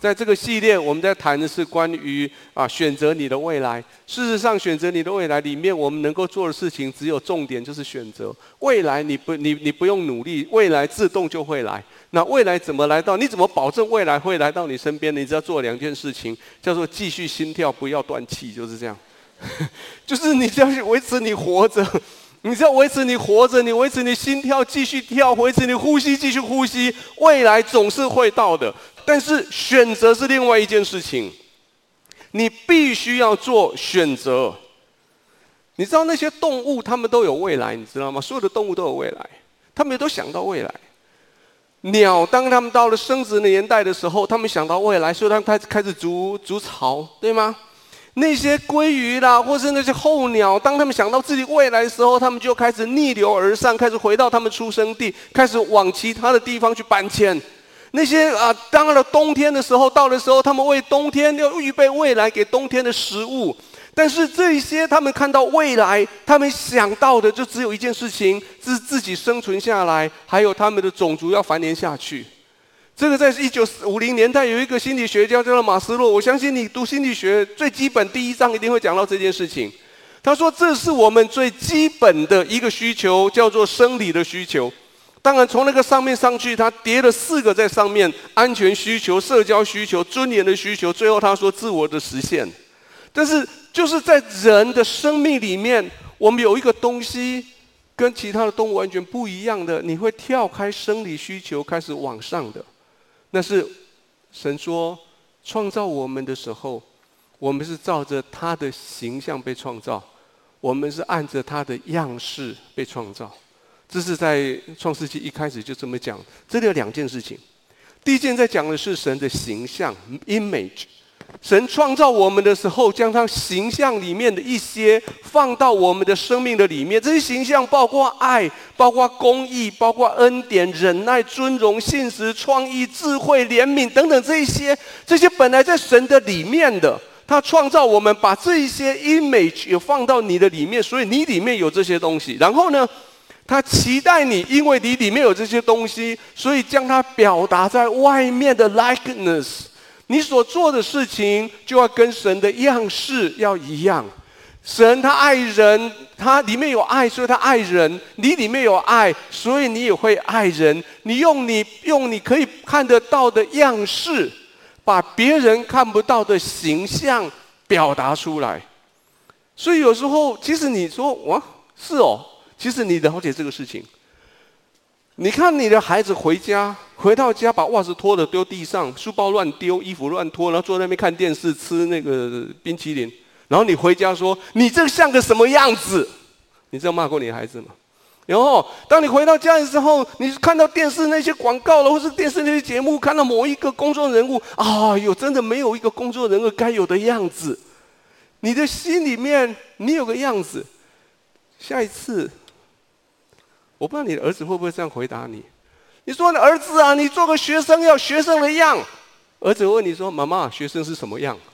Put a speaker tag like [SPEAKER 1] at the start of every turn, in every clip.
[SPEAKER 1] 在这个系列，我们在谈的是关于选择你的未来。事实上，选择你的未来里面，我们能够做的事情只有重点，就是选择。未来你不用努力，未来自动就会来。那未来怎么来到？你怎么保证未来会来到你身边？你只要做2件事情，叫做继续心跳，不要断气，就是这样。就是你只要维持你活着。你只要维持你活着，你维持你心跳继续跳，维持你呼吸继续呼吸，未来总是会到的。但是选择是另外一件事情，你必须要做选择。你知道那些动物它们都有未来，你知道吗？所有的动物都有未来，它们也都想到未来。鸟当它们到了生殖的年代的时候，它们想到未来，所以它们开始筑巢，对吗？那些鲑鱼啦，或是那些候鸟，当他们想到自己未来的时候，他们就开始逆流而上，开始回到他们出生地，开始往其他的地方去搬迁。那些当了冬天的时候，到的时候，他们为冬天要预备未来给冬天的食物。但是这些他们看到未来，他们想到的就只有一件事情，是自己生存下来，还有他们的种族要繁衍下去。这个在1950年代有一个心理学家叫做马斯洛，我相信你读心理学最基本第1章一定会讲到这件事情。他说这是我们最基本的一个需求，叫做生理的需求。当然从那个上面上去，他叠了4个在上面：安全需求、社交需求、尊严的需求，最后他说自我的实现。但是就是在人的生命里面，我们有一个东西跟其他的动物完全不一样的，你会跳开生理需求开始往上的。那是神说创造我们的时候，我们是照着他的形象被创造，我们是按着他的样式被创造。这是在创世纪一开始就这么讲。这里有2件事情。第一件在讲的是神的形象 image。神创造我们的时候，将他形象里面的一些放到我们的生命的里面。这些形象包括爱，包括公义，包括恩典、忍耐、尊荣、信实、创意、智慧、怜悯等等，这些本来在神的里面的，他创造我们，把这一些 image 也放到你的里面，所以你里面有这些东西。然后呢，他期待你，因为你里面有这些东西，所以将它表达在外面的 likeness。你所做的事情就要跟神的样式要一样。神他爱人，他里面有爱，所以他爱人。你里面有爱，所以你也会爱人。你用你可以看得到的样式，把别人看不到的形象表达出来。所以有时候，其实你说哇，是哦，其实你了解这个事情。你看你的孩子回到家把袜子脱了丢地上，书包乱丢，衣服乱脱，然后坐在那边看电视吃那个冰淇淋，然后你回家说你这像个什么样子？你这样骂过你的孩子吗？然后当你回到家的时候，你看到电视那些广告了，或是电视那些节目，看到某一个公众人物，真的没有一个公众人物该有的样子。你的心里面你有个样子，下一次我不知道你的儿子会不会这样回答你。你说儿子啊，你做个学生要学生的样。儿子问你说妈妈，学生是什么样？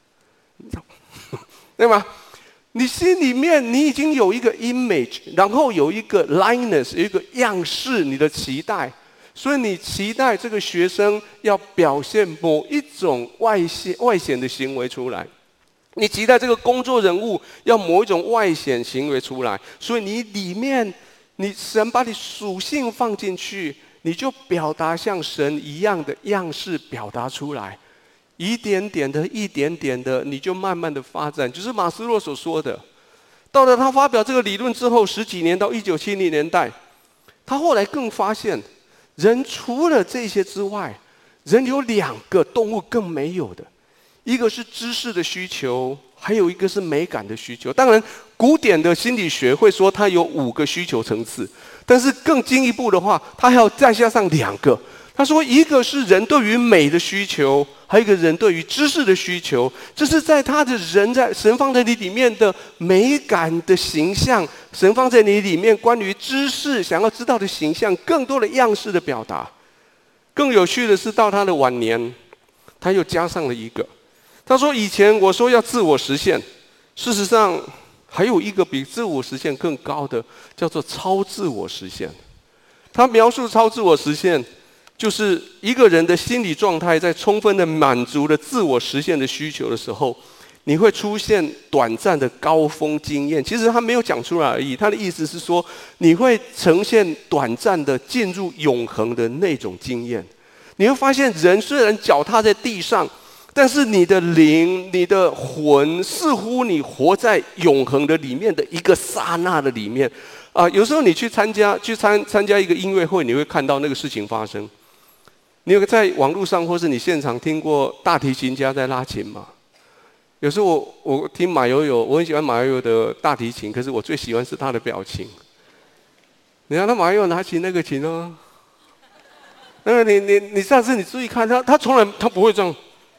[SPEAKER 1] 对吗？你心里面你已经有一个 image， 然后有一个 likeness， 有一个样式，你的期待。所以你期待这个学生要表现某一种外显的行为出来。你期待这个工作人物要某一种外显行为出来。所以你里面神把你属性放进去，你就表达像神一样的样式表达出来，一点点的，你就慢慢的发展。就是马斯洛所说的，到了他发表这个理论之后10几年，到1970年代，他后来更发现，人除了这些之外，人有2个动物更没有的，一个是知识的需求，还有一个是美感的需求。当然古典的心理学会说它有5个需求层次，但是更进一步的话，它还要再加上2个。他说一个是人对于美的需求，还有一个人对于知识的需求。这是在他的人在神放在你里面的美感的形象，神放在你里面关于知识想要知道的形象，更多的样式的表达。更有趣的是，到他的晚年，他又加上了一个。他说以前我说要自我实现，事实上还有一个比自我实现更高的，叫做超自我实现。他描述超自我实现就是一个人的心理状态在充分的满足了自我实现的需求的时候，你会出现短暂的高峰经验。其实他没有讲出来而已，他的意思是说，你会呈现短暂的进入永恒的那种经验。你会发现，人虽然脚踏在地上，但是你的灵、你的魂，似乎你活在永恒的里面的一个刹那的里面。有时候你去参加一个音乐会，你会看到那个事情发生。你有在网络上或是你现场听过大提琴家在拉琴吗？有时候我听马友友，我很喜欢马友友的大提琴，可是我最喜欢是他的表情。你看他马友友拿起那个琴哦，那个你上次你注意看他从来他不会这样。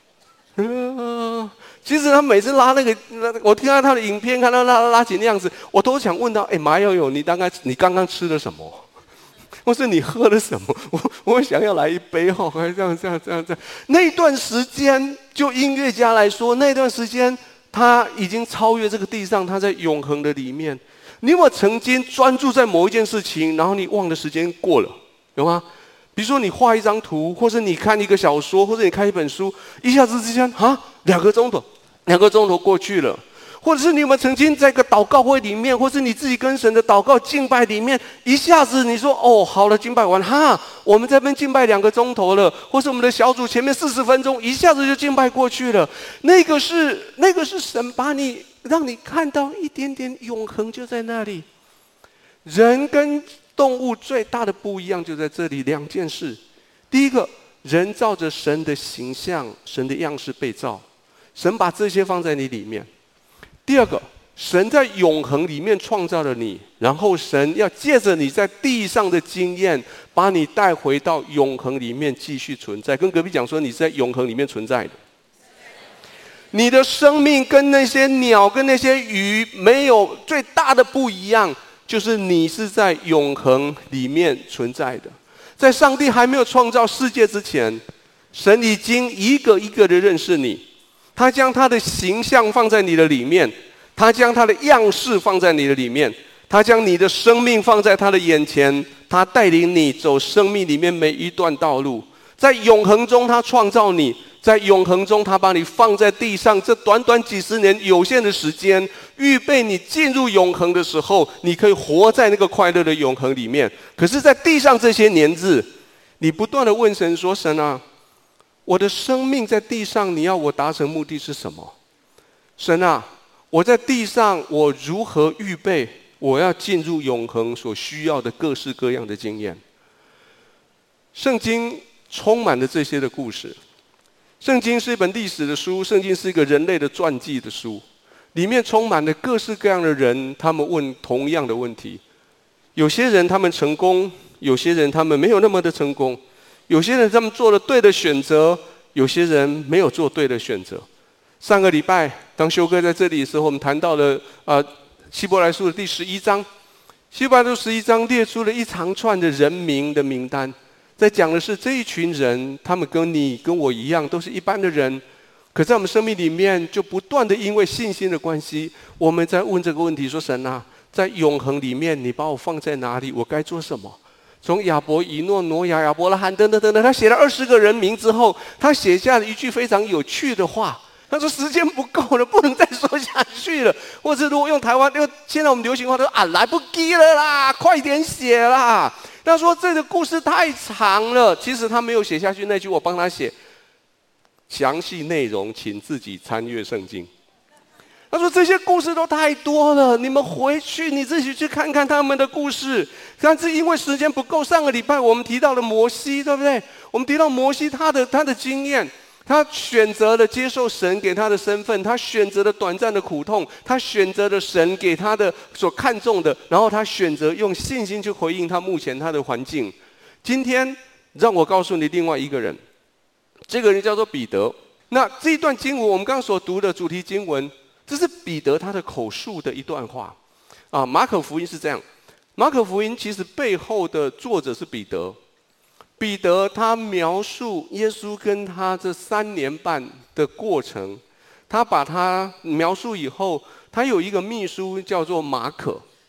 [SPEAKER 1] 其实他每次拉那个，我听到他的影片，看到他拉琴的样子，我都想问他：马友友，你刚刚吃了什么？或是你喝了什么？我想要来一杯哦，还这样。那一段时间，就音乐家来说，那段时间他已经超越这个地上，他在永恒的里面。你有没有曾经专注在某一件事情，然后你忘了时间过了，有吗？比如说你画一张图，或是你看一个小说，或者你看一本书，一下子之间2个钟头过去了。或者是你有没有曾经在一个祷告会里面，或是你自己跟神的祷告敬拜里面，一下子你说好了，敬拜完我们这边敬拜2个钟头了，或是我们的小组前面40分钟，一下子就敬拜过去了。那个是神把你让你看到一点点永恒就在那里。人跟动物最大的不一样就在这里2件事。第一个，人照着神的形象、神的样式被造，神把这些放在你里面。第二个，神在永恒里面创造了你，然后神要借着你在地上的经验，把你带回到永恒里面继续存在。跟隔壁讲说，你是在永恒里面存在的。你的生命跟那些鸟、跟那些鱼没有最大的不一样，就是你是在永恒里面存在的。在上帝还没有创造世界之前，神已经一个一个的认识你。他将他的形象放在你的里面，他将他的样式放在你的里面，他将你的生命放在他的眼前，他带领你走生命里面每一段道路。在永恒中他创造你，在永恒中他把你放在地上，这短短几十年有限的时间，预备你进入永恒的时候，你可以活在那个快乐的永恒里面。可是在地上这些年日，你不断的问神说，神啊，我的生命在地上，你要我达成目的是什么？神啊，我在地上，我如何预备我要进入永恒所需要的各式各样的经验？圣经充满了这些的故事。圣经是一本历史的书，圣经是一个人类的传记的书，里面充满了各式各样的人，他们问同样的问题。有些人他们成功，有些人他们没有那么的成功。有些人他们做了对的选择，有些人没有做对的选择。上个礼拜当修哥在这里的时候，我们谈到了希伯来书的第11章。希伯来书11章列出了一长串的人名的名单，在讲的是这一群人，他们跟你跟我一样，都是一般的人，可在我们生命里面就不断的因为信心的关系，我们在问这个问题，说神啊，在永恒里面你把我放在哪里，我该做什么？从亚伯、以诺、挪亚、亚伯拉罕等等，他写了20个人名之后，他写下了一句非常有趣的话。他说：“时间不够了，不能再说下去了。或者如果用台湾，现在我们流行话说来不及了啦，快点写啦。”他说：“这个故事太长了。”其实他没有写下去那句，我帮他写。详细内容请自己参阅圣经。他说这些故事都太多了，你们回去你自己去看看他们的故事。但是因为时间不够，上个礼拜我们提到了摩西，对不对？我们提到摩西他的经验，他选择了接受神给他的身份，他选择了短暂的苦痛，他选择了神给他的所看重的，然后他选择用信心去回应他目前他的环境。今天让我告诉你另外一个人，这个人叫做彼得。那这一段经文我们刚刚所读的主题经文，这是彼得他的口述的一段话啊。马可福音是这样，马可福音其实背后的作者是彼得。彼得他描述耶稣跟他这3年半的过程，他把他描述以后，他有一个秘书叫做马可。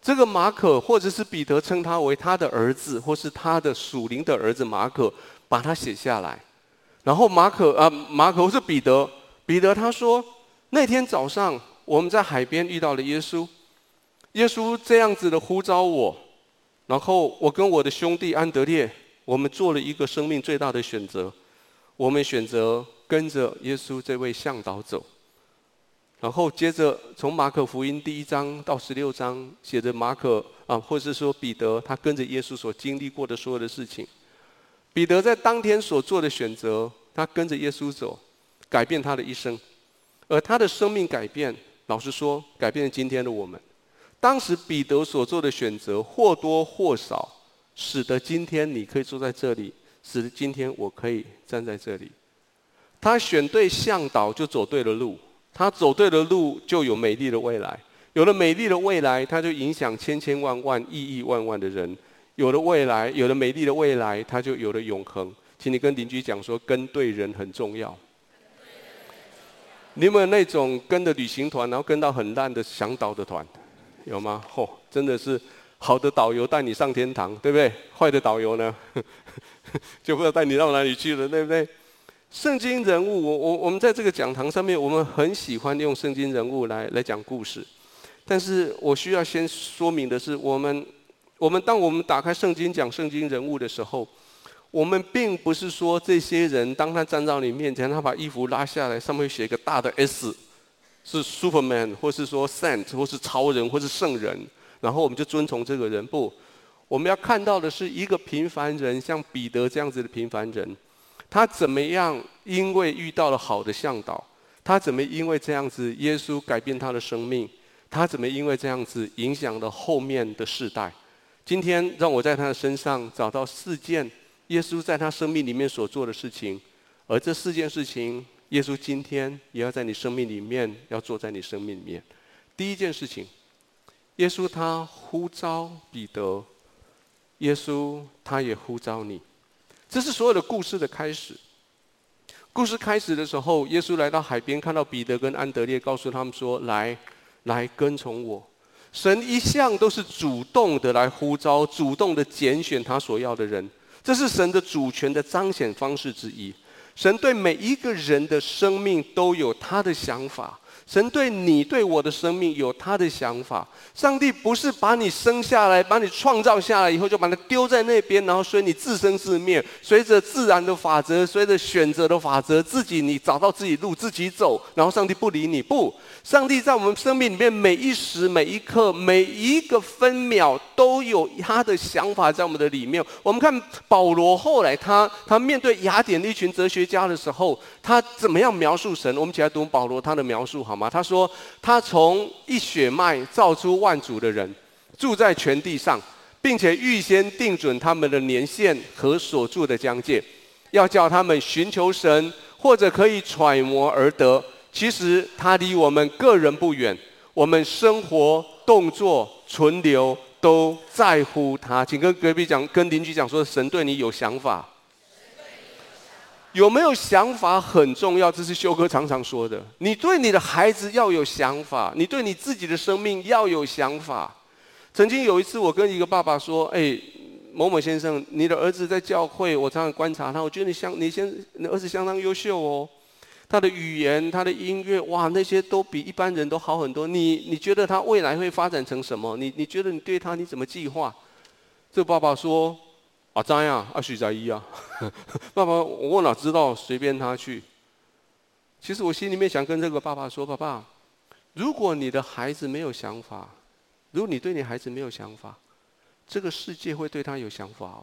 [SPEAKER 1] 这个马可或者是彼得称他为他的儿子，或是他的属灵的儿子马可，把他写下来。然后马可或是彼得他说，那天早上我们在海边遇到了耶稣，耶稣这样子的呼召我，然后我跟我的兄弟安德烈，我们做了一个生命最大的选择，我们选择跟着耶稣这位向导走。然后接着从马可福音第1章到16章，写着马可或者是说彼得他跟着耶稣所经历过的所有的事情。彼得在当天所做的选择，他跟着耶稣走，改变他的一生，而他的生命改变，老实说，改变了今天的我们。当时彼得所做的选择，或多或少，使得今天你可以坐在这里，使得今天我可以站在这里。他选对向导，就走对了路。他走对了路，就有美丽的未来。有了美丽的未来，他就影响千千万万、亿亿万万的人。有了未来，有了美丽的未来，他就有了永恒。请你跟邻居讲说，跟对人很重要。你有没有那种跟着旅行团，然后跟到很烂的向导的团？有吗？真的是好的导游带你上天堂，对不对？坏的导游呢，就不知道带你到哪里去了，对不对？圣经人物，我们在这个讲堂上面，我们很喜欢用圣经人物来讲故事。但是我需要先说明的是，当我们打开圣经讲圣经人物的时候，我们并不是说这些人当他站到你面前，他把衣服拉下来，上面写一个大的 S， 是 Superman， 或是说 Saint， 或是超人，或是圣人，然后我们就遵从这个人。不，我们要看到的是一个平凡人，像彼得这样子的平凡人。他怎么样？因为遇到了好的向导，他怎么因为这样子，耶稣改变他的生命？他怎么因为这样子影响了后面的世代？今天让我在他的身上找到4件耶稣在他生命里面所做的事情，而这4件事情，耶稣今天也要在你生命里面，要做在你生命里面。第一件事情，耶稣他呼召彼得，耶稣他也呼召你。这是所有的故事的开始。故事开始的时候，耶稣来到海边，看到彼得跟安德烈，告诉他们说：“来跟从我。”神一向都是主动的来呼召，主动的拣选他所要的人，这是神的主权的彰显方式之一。神对每一个人的生命都有他的想法。神对你对我的生命有他的想法。上帝不是把你生下来，把你创造下来以后就把它丢在那边，然后随你自生自灭，随着自然的法则，随着选择的法则，你找到自己路自己走，然后上帝不理你。不，上帝在我们生命里面每一时每一刻每一个分秒都有他的想法在我们的里面。我们看保罗后来他面对雅典的一群哲学家的时候，他怎么样描述神？我们一起来读保罗他的描述好吗？他说，他从一血脉造出万族的人，住在全地上，并且预先定准他们的年限和所住的疆界，要叫他们寻求神，或者可以揣摩而得。其实他离我们个人不远，我们生活、动作、存留都在乎他。请跟隔壁讲，跟邻居讲说，神对你有想法。有没有想法很重要，这是修哥常常说的。你对你的孩子要有想法，你对你自己的生命要有想法。曾经有一次，我跟一个爸爸说：“某某先生，你的儿子在教会，我常常观察他，我觉得你儿子相当优秀哦。他的语言、他的音乐，哇，那些都比一般人都好很多。你觉得他未来会发展成什么？你觉得你对他你怎么计划？”这个爸爸说：“啊，知啊，许在意啊，爸爸，我哪知道，随便他去。”其实我心里面想跟这个爸爸说：“爸爸，如果你的孩子没有想法，如果你对你孩子没有想法，这个世界会对他有想法哦。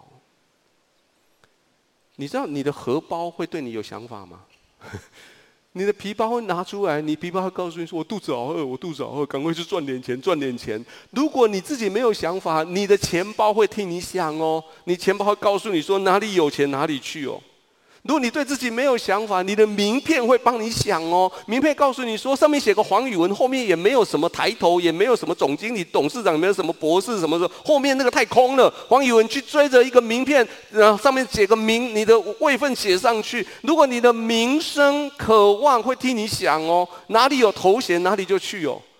[SPEAKER 1] 你知道你的荷包会对你有想法吗？你的皮包会拿出来，你皮包会告诉你说：“我肚子好饿，我肚子好饿，赶快去赚点钱，赚点钱。”如果你自己没有想法，你的钱包会替你想哦，你钱包会告诉你说哪里有钱哪里去哦。如果你对自己没有想法，你的名片会帮你想哦。名片告诉你说，上面写个黄宇文，后面也没有什么抬头，也没有什么总经理、董事长，也没有什么博士什么的，后面那个太空了。黄宇文去追着一个名片，然后上面写个名，你的位分写上去。如果你的名声渴望会替你想哦，哪里有头衔哪里就去哦。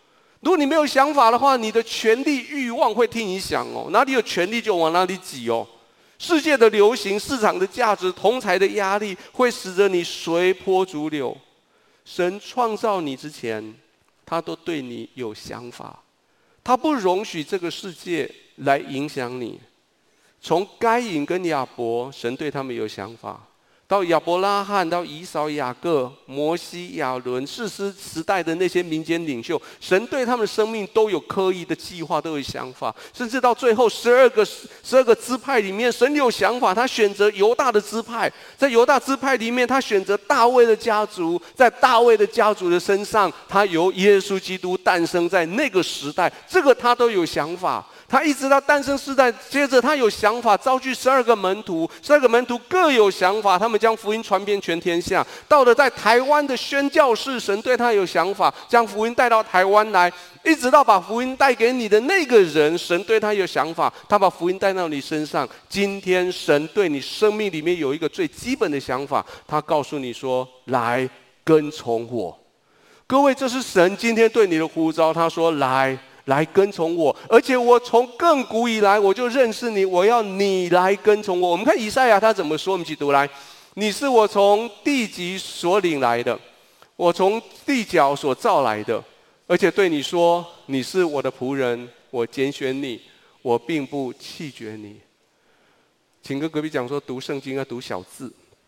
[SPEAKER 1] 如果你没有想法的话，你的权力欲望会替你想哦，哪里有权力就往哪里挤哦。世界的流行、市场的价值、同侪的压力，会使得你随波逐流。神创造你之前，他都对你有想法，他不容许这个世界来影响你。从该隐跟亚伯，神对他们有想法；到亚伯拉罕，到以扫、雅各、摩西、亚伦，士师时代的那些民间领袖，神对他们的生命都有刻意的计划，都有想法。甚至到最后12个支派里面，神有想法，他选择犹大的支派，在犹大支派里面，他选择大卫的家族，在大卫的家族的身上，他由耶稣基督诞生在那个时代，这个他都有想法。他一直到诞生世代，接着他有想法，召集12个门徒，12个门徒各有想法，他们将福音传遍全天下。到了在台湾的宣教士，神对他有想法，将福音带到台湾来，一直到把福音带给你的那个人，神对他有想法，他把福音带到你身上。今天神对你生命里面有一个最基本的想法，他告诉你说：来跟从我。各位，这是神今天对你的呼召，他说：来跟从我，而且我从亘古以来我就认识你，我要你来跟从我。我们看以赛亚他怎么说，我们一起读来：你是我从地极所领来的，我从地角所造来的，而且对你说，你是我的仆人，我拣选你，我并不弃绝你。请跟隔壁讲说，读圣经要读小字，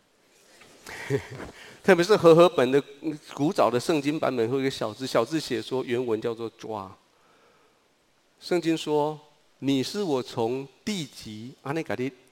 [SPEAKER 1] 特别是和本的古早的圣经版本会有一个小字，小字写说原文叫做抓。圣经说：“你是我从地极把你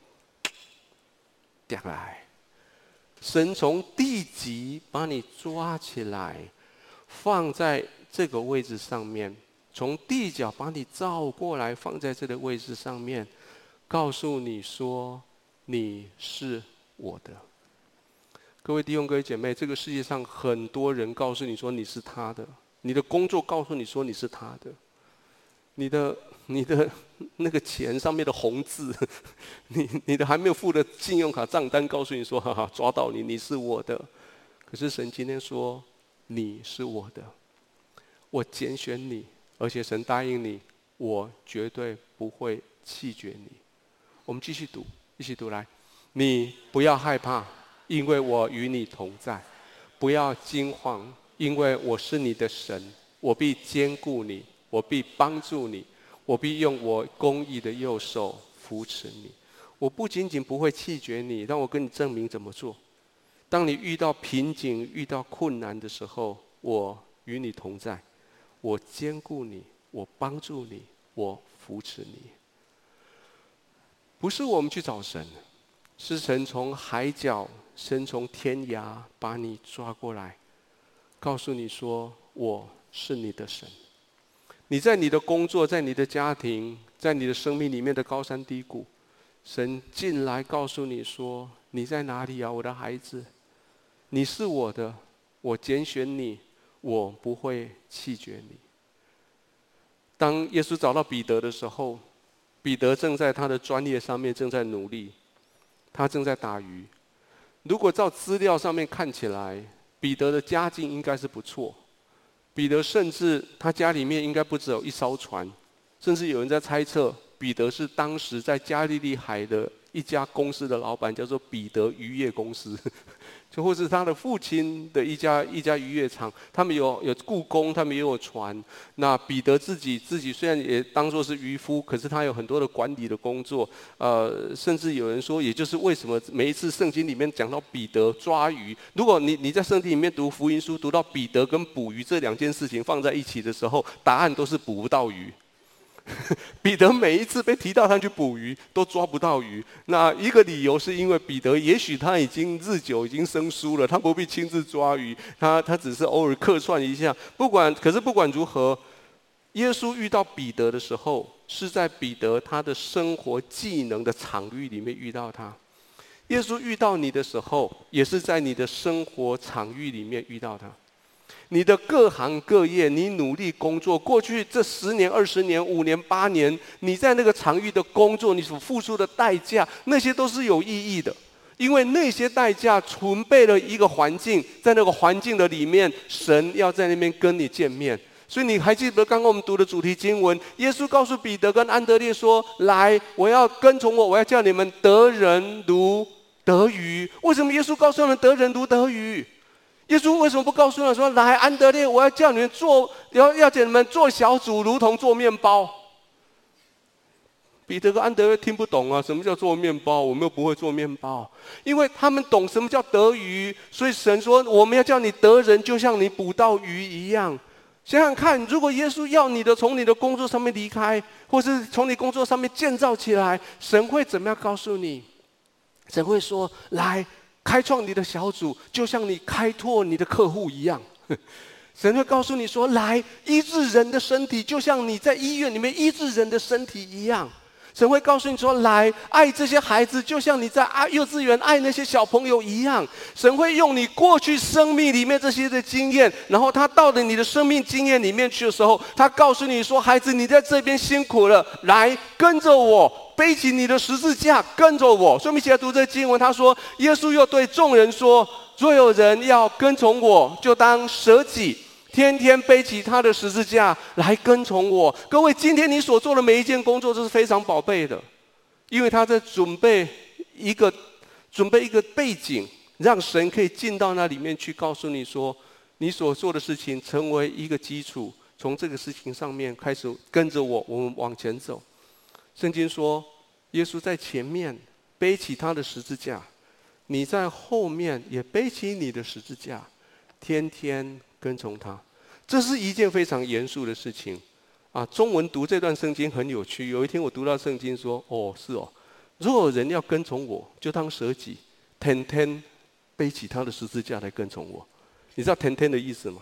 [SPEAKER 1] 抓来，神从地极把你抓起来，放在这个位置上面，从地角把你照过来，放在这个位置上面，告诉你说你是我的。”各位弟兄、各位姐妹，这个世界上很多人告诉你说你是他的，你的工作告诉你说你是他的。你的那个钱上面的红字，你的还没有付的信用卡账单告诉你说，哈哈，抓到你，你是我的。可是神今天说，你是我的，我拣选你，而且神答应你，我绝对不会弃绝你。我们继续读，一起读来。你不要害怕，因为我与你同在；不要惊慌，因为我是你的神，我必坚固你。我必帮助你，我必用我公义的右手扶持你。我不仅仅不会弃绝你，让我跟你证明怎么做。当你遇到瓶颈、遇到困难的时候，我与你同在，我坚固你，我帮助你，我扶持你。不是我们去找神，是神从海角、神从天涯把你抓过来，告诉你说：我是你的神。你在你的工作，在你的家庭，在你的生命里面的高山低谷，神进来告诉你说：你在哪里啊，我的孩子？你是我的，我拣选你，我不会弃绝你。当耶稣找到彼得的时候，彼得正在他的专业上面正在努力，他正在打鱼。如果照资料上面看起来，彼得的家境应该是不错。彼得甚至他家里面应该不只有一艘船，甚至有人在猜测，彼得是当时在加利利海的一家公司的老板，叫做彼得渔业公司，就或是他的父亲的一家渔业厂，他们有雇工，他们也有船。那彼得自己虽然也当作是渔夫，可是他有很多的管理的工作。甚至有人说，也就是为什么每一次圣经里面讲到彼得抓鱼，如果你在圣经里面读福音书，读到彼得跟捕鱼这两件事情放在一起的时候，答案都是捕不到鱼。彼得每一次被提到他去捕鱼，都抓不到鱼。那一个理由是因为彼得也许他已经日久已经生疏了，他不必亲自抓鱼，他只是偶尔客串一下。可是不管如何，耶稣遇到彼得的时候，是在彼得他的生活技能的场域里面遇到他。耶稣遇到你的时候，也是在你的生活场域里面遇到他。你的各行各业，你努力工作，过去这10年、20年、5年、8年，你在那个场域的工作，你所付出的代价，那些都是有意义的，因为那些代价储备了一个环境，在那个环境的里面，神要在那边跟你见面。 所以你还记得刚刚我们读的主题经文，耶稣告诉彼得跟安德烈说：来，我要跟从我，我要叫你们得人如得鱼。为什么耶稣告诉他们得人如得鱼？耶稣为什么不告诉他们说：来，安德烈，我要叫你们要叫你们做小组，如同做面包？彼得跟安德烈听不懂啊，什么叫做面包？我们又不会做面包。因为他们懂什么叫得鱼，所以神说我们要叫你得人，就像你捕到鱼一样。想想看，如果耶稣要你的从你的工作上面离开，或是从你工作上面建造起来，神会怎么样告诉你？神会说：来，开创你的小组，就像你开拓你的客户一样。神会告诉你说：来，医治人的身体，就像你在医院里面医治人的身体一样。神会告诉你说：来，爱这些孩子，就像你在幼稚园爱那些小朋友一样。神会用你过去生命里面这些的经验，然后他到了你的生命经验里面去的时候，他告诉你说：孩子，你在这边辛苦了，来跟着我，背起你的十字架，跟着我。所以我们一起来读这个经文，他说：耶稣又对众人说：若有人要跟从我，就当舍己，天天背起他的十字架来跟从我。各位，今天你所做的每一件工作，这是非常宝贝的，因为他在准备一个背景，让神可以进到那里面去，告诉你说，你所做的事情成为一个基础，从这个事情上面开始跟着我，我们往前走。圣经说，耶稣在前面背起他的十字架，你在后面也背起你的十字架，天天跟从他。这是一件非常严肃的事情啊！中文读这段圣经很有趣。有一天我读到圣经说：哦，是哦，若有人要跟从我，就当舍己，天天背起他的十字架来跟从我。你知道天天的意思吗？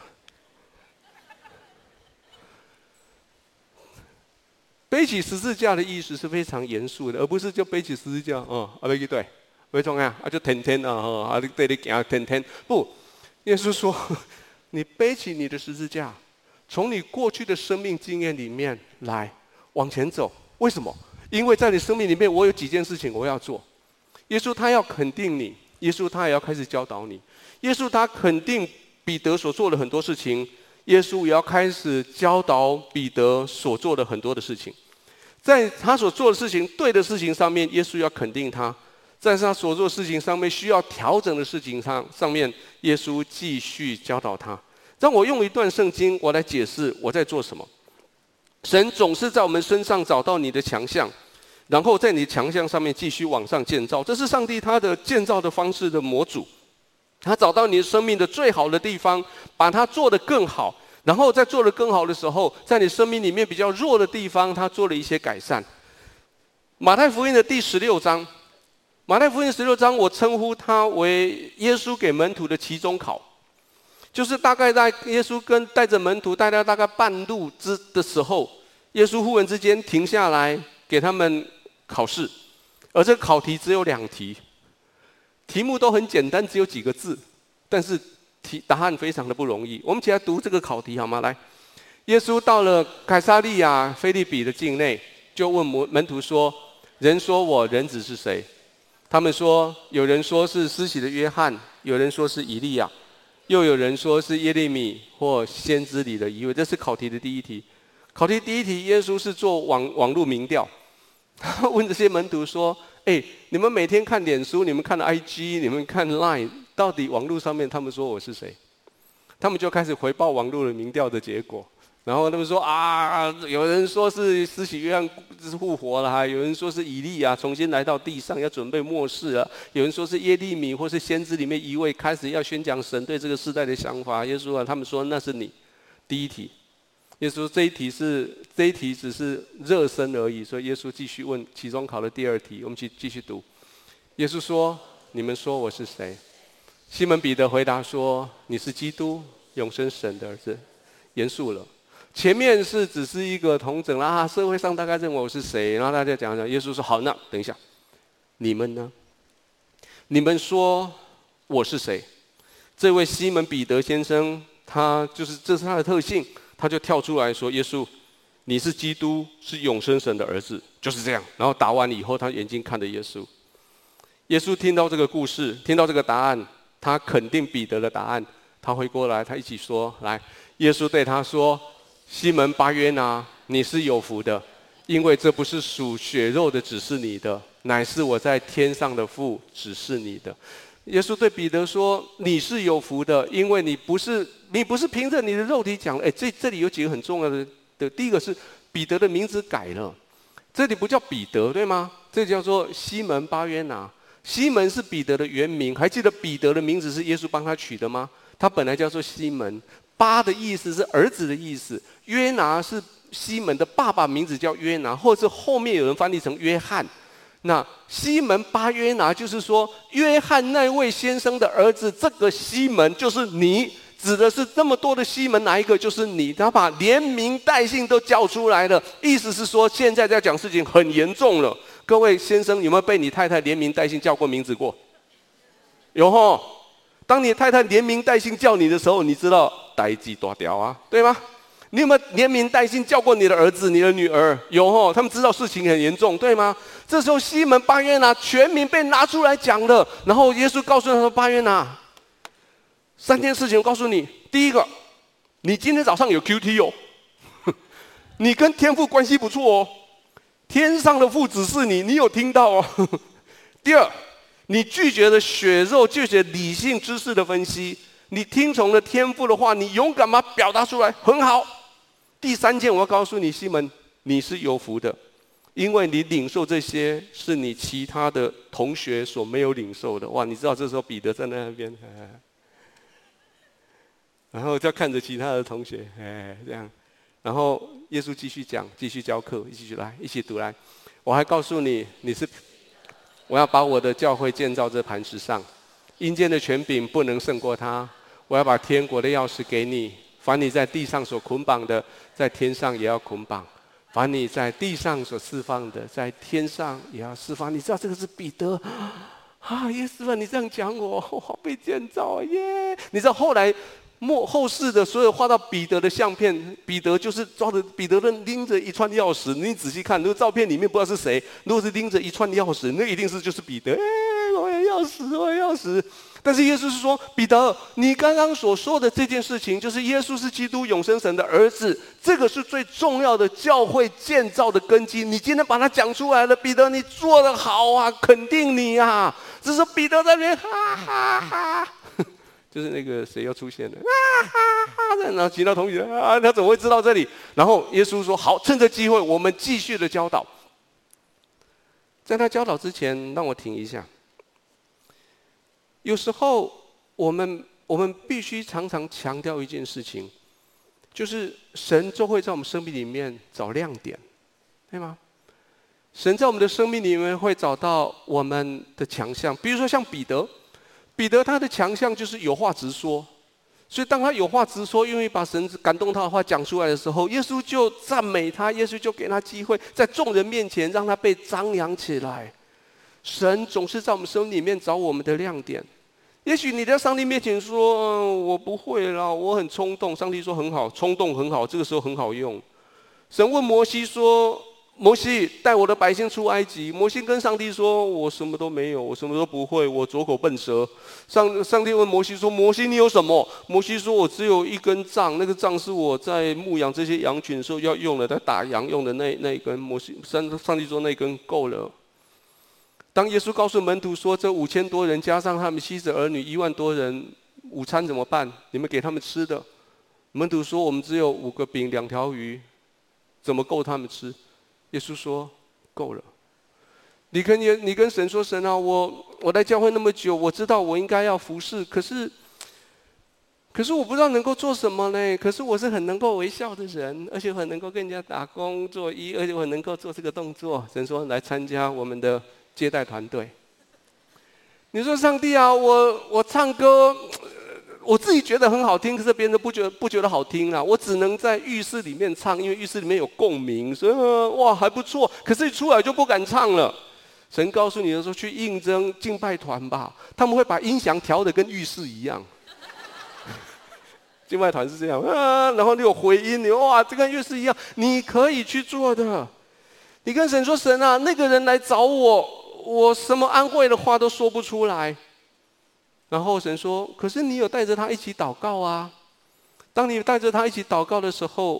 [SPEAKER 1] 背起十字架的意思是非常严肃的，而不是就背起十字架背对，为重要就天天你对你行天天。不，耶稣说，你背起你的十字架，从你过去的生命经验里面来往前走。为什么？因为在你生命里面，我有几件事情我要做。耶稣他要肯定你，耶稣他也要开始教导你。耶稣他肯定彼得所做的很多事情，耶稣也要开始教导彼得所做的很多的事情。在他所做的事情对的事情上面，耶稣要肯定他；在他所做的事情上面需要调整的事情上面，耶稣继续教导他。让我用一段圣经，我来解释我在做什么。神总是在我们身上找到你的强项，然后在你强项上面继续往上建造。这是上帝他的建造的方式的模组。他找到你的生命的最好的地方，把它做得更好，然后在做得更好的时候，在你生命里面比较弱的地方，他做了一些改善。马太福音的第16章，马太福音16章，我称呼它为耶稣给门徒的期中考。就是大概在耶稣带着门徒带到大概半路的时候，耶稣忽然之间停下来给他们考试，而这个考题只有2题，题目都很简单，只有几个字，但是答案非常的不容易。我们一起来读这个考题好吗？来，耶稣到了凯撒利亚腓立比的境内，就问门徒说：人说我人子是谁？他们说，有人说是施洗的约翰，有人说是以利亚，又有人说是耶利米或先知里的一位。这是考题的第1题。考题第1题，耶稣是做网络民调，他问这些门徒说：你们每天看脸书，你们看 IG， 你们看 Line， 到底网络上面他们说我是谁？他们就开始回报网络的民调的结果。然后他们说有人说是施洗约翰是复活了，有人说是以利亚重新来到地上要准备末世了，有人说是耶利米或是先知里面一位开始要宣讲神对这个时代的想法。耶稣他们说那是你。第1题，耶稣这一题只是热身而已，所以耶稣继续问期中考的第2题。我们继续读。耶稣说：你们说我是谁？西门彼得回答说：你是基督，永生神的儿子。严肃了。前面只是一个统整啦，社会上大概认为我是谁，然后大家讲。耶稣说：好，那等一下，你们呢？你们说我是谁？这位西门彼得先生，这是他的特性，他就跳出来说：耶稣，你是基督，是永生神的儿子，就是这样。然后答完以后，他眼睛看着耶稣。耶稣听到这个故事，听到这个答案，他肯定彼得的答案，他回过来，他一起说：来，耶稣对他说： 西门巴约拿，你是有福的，因为这不是属血肉的指示你的，乃是我在天上的父指示你的。耶稣对彼得说：“你是有福的，因为你不是凭着你的肉体讲。”这里有几个很重要的，第一个是彼得的名字改了，这里不叫彼得，对吗？这叫做西门巴约拿。西门是彼得的原名，还记得彼得的名字是耶稣帮他取的吗？他本来叫做西门。巴的意思是儿子的意思，约拿是西门的爸爸名字叫约拿，或者后面有人翻译成约翰。那西门巴约拿就是说，约翰那位先生的儿子，这个西门就是你，指的是这么多的西门，哪一个就是你？他把连名带姓都叫出来了，意思是说，现在在讲事情很严重了。各位先生，有没有被你太太连名带姓叫过名字过？有吼。当你太太连名带姓叫你的时候，你知道代志大条啊，对吗？你有没有连名带姓叫过你的儿子、你的女儿？有哦，他们知道事情很严重，对吗？这时候西门巴约拿全名被拿出来讲了，然后耶稣告诉他说：“巴约拿，3件事情我告诉你。第一个，你今天早上有 QT 哦，你跟天父关系不错哦，天上的父指示你，你有听到哦。第二，你拒绝了血肉，拒绝理性知识的分析，你听从了天父的话，你勇敢把它表达出来，很好。第3件，我要告诉你，西门，你是有福的，因为你领受这些是你其他的同学所没有领受的。哇，你知道这时候彼得站在那边，然后就看着其他的同学，这样，然后耶稣继续讲，继续教课，一起读来。我还告诉你，我要把我的教会建造这磐石上，阴间的权柄不能胜过它。我要把天国的钥匙给你，凡你在地上所捆绑的，在天上也要捆绑；凡你在地上所释放的，在天上也要释放。你知道这个是彼得啊，耶稣啊，你这样讲我好被建造啊耶！你知道后来后世的所有画到彼得的相片，彼得就是抓着彼得拎着一串钥匙。你仔细看，那个照片里面不知道是谁，如果是拎着一串钥匙，那一定就是彼得。我要钥匙，我要钥匙。但是耶稣是说，彼得，你刚刚所说的这件事情，就是耶稣是基督永生神的儿子，这个是最重要的教会建造的根基。你今天把它讲出来了，彼得，你做得好啊，肯定你啊。只是彼得在那边哈哈哈，就是那个谁又出现了啊哈哈，然后其他同学啊，他怎么会知道这里？然后耶稣说，好，趁着机会，我们继续的教导。在他教导之前，让我停一下。有时候我们必须常常强调一件事情，就是神就会在我们生命里面找亮点，对吗？神在我们的生命里面会找到我们的强项，比如说像彼得他的强项就是有话直说，所以当他有话直说，愿意把神感动他的话讲出来的时候，耶稣就赞美他，耶稣就给他机会，在众人面前让他被张扬起来。神总是在我们生命里面找我们的亮点。也许你在上帝面前说，我不会啦，我很冲动。上帝说很好，冲动很好，这个时候很好用。神问摩西说，摩西带我的百姓出埃及。摩西跟上帝说，我什么都没有，我什么都不会，我拙口笨舌。上帝问摩西说，摩西你有什么？摩西说，我只有一根杖，那个杖是我在牧养这些羊群的时候要用的，在打羊用的那一根。上帝说那根够了。当耶稣告诉门徒说，这5000多人加上他们妻子儿女1万多人，午餐怎么办？你们给他们吃的。门徒说，我们只有5个饼2条鱼，怎么够他们吃？耶稣说够了。你跟神说，神啊，我来教会那么久，我知道我应该要服侍，可是我不知道能够做什么呢？可是我是很能够微笑的人，而且很能够跟人家打工做而且我很能够做这个动作。神说，来参加我们的接待团队。你说上帝啊，我唱歌，我自己觉得很好听，可是别人都不觉得好听啊。我只能在浴室里面唱，因为浴室里面有共鸣，所以哇还不错。可是一出来就不敢唱了。神告诉你的时候，去应征敬拜团吧，他们会把音响调得跟浴室一样。敬拜团是这样然后你有回音，你哇，这跟浴室一样，你可以去做的。你跟神说，神啊，那个人来找我什么安慰的话都说不出来。然后神说，可是你有带着他一起祷告啊。当你带着他一起祷告的时候，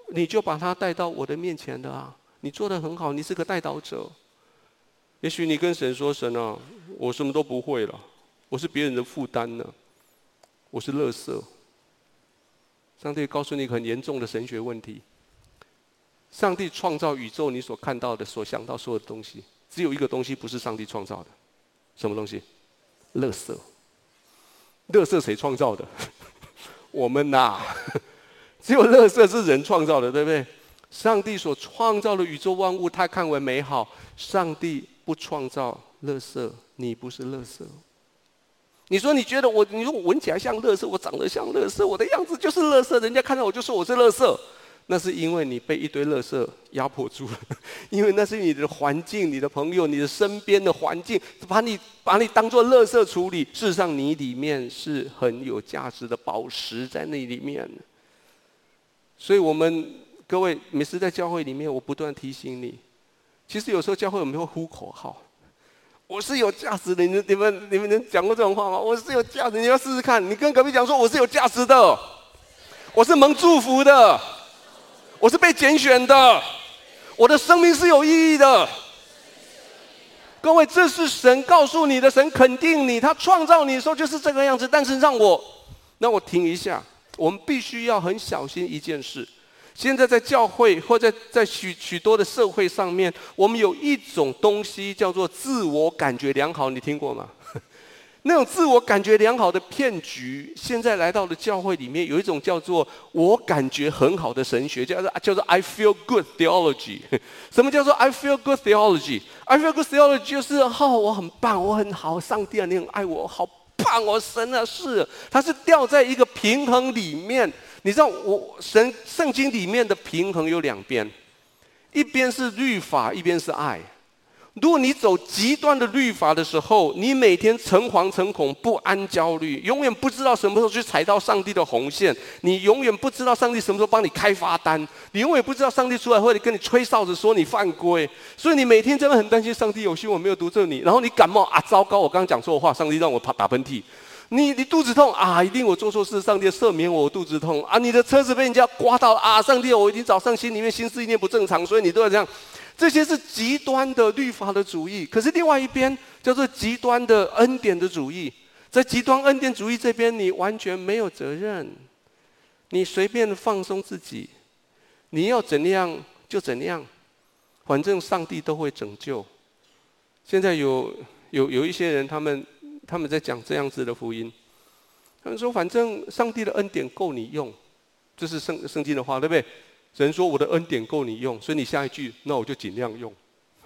[SPEAKER 1] 你就把他带到我的面前的啊，你做得很好，你是个带导者。也许你跟神说：“神啊，我什么都不会了，我是别人的负担呢，我是垃圾。”上帝告诉你很严重的神学问题。上帝创造宇宙，你所看到的、所想到所有的东西，只有一个东西不是上帝创造的，什么东西？垃圾。垃圾谁创造的？我们呐。只有垃圾是人创造的，对不对？上帝所创造的宇宙万物，他看为美好。上帝不创造垃圾，你不是垃圾。你说你觉得你说我闻起来像垃圾，我长得像垃圾，我的样子就是垃圾，人家看到我就说我是垃圾。那是因为你被一堆垃圾压迫住了，因为那是你的环境、你的朋友、你的身边的环境，把你当作垃圾处理。事实上，你里面是很有价值的宝石在那里面。所以各位每次在教会里面，我不断提醒你，其实有时候教会我们会呼口号，我是有价值的。你们能讲过这种话吗？我是有价值，你要试试看。你跟隔壁讲说我是有价值的，我是蒙祝福的，我是被拣选的，我的生命是有意义的。各位，这是神告诉你的，神肯定你，他创造你的时候就是这个样子。但是让我停一下。我们必须要很小心一件事。现在在教会或者在许多的社会上面，我们有一种东西叫做自我感觉良好，你听过吗？那种自我感觉良好的骗局，现在来到了教会里面，有一种叫做我感觉很好的神学，叫做 I feel good theology。什么叫做 I feel good theology？I feel good theology 就是我很棒，我很好，上帝啊，你很爱我，好棒哦，神啊，它是掉在一个平衡里面。你知道圣经里面的平衡有两边，一边是律法，一边是爱。如果你走极端的律法的时候，你每天诚惶诚恐、不安、焦虑，永远不知道什么时候去踩到上帝的红线，你永远不知道上帝什么时候帮你开罚单，你永远不知道上帝出来会跟你吹哨子说你犯规，所以你每天真的很担心上帝有心我没有读这你，然后你感冒啊，糟糕，我刚刚讲错话，上帝让我打喷嚏。你肚子痛啊，一定我做错事，上帝赦免我肚子痛啊！你的车子被人家刮到啊，上帝，我已经早上心里面心思意念不正常，所以你都要这样。这些是极端的律法的主义，可是另外一边叫做极端的恩典的主义。在极端恩典主义这边，你完全没有责任，你随便放松自己，你要怎样就怎样，反正上帝都会拯救。现在有一些人，他们在讲这样子的福音，他们说反正上帝的恩典够你用，这是圣经的话，对不对？神说我的恩典够你用，所以你下一句，那我就尽量用。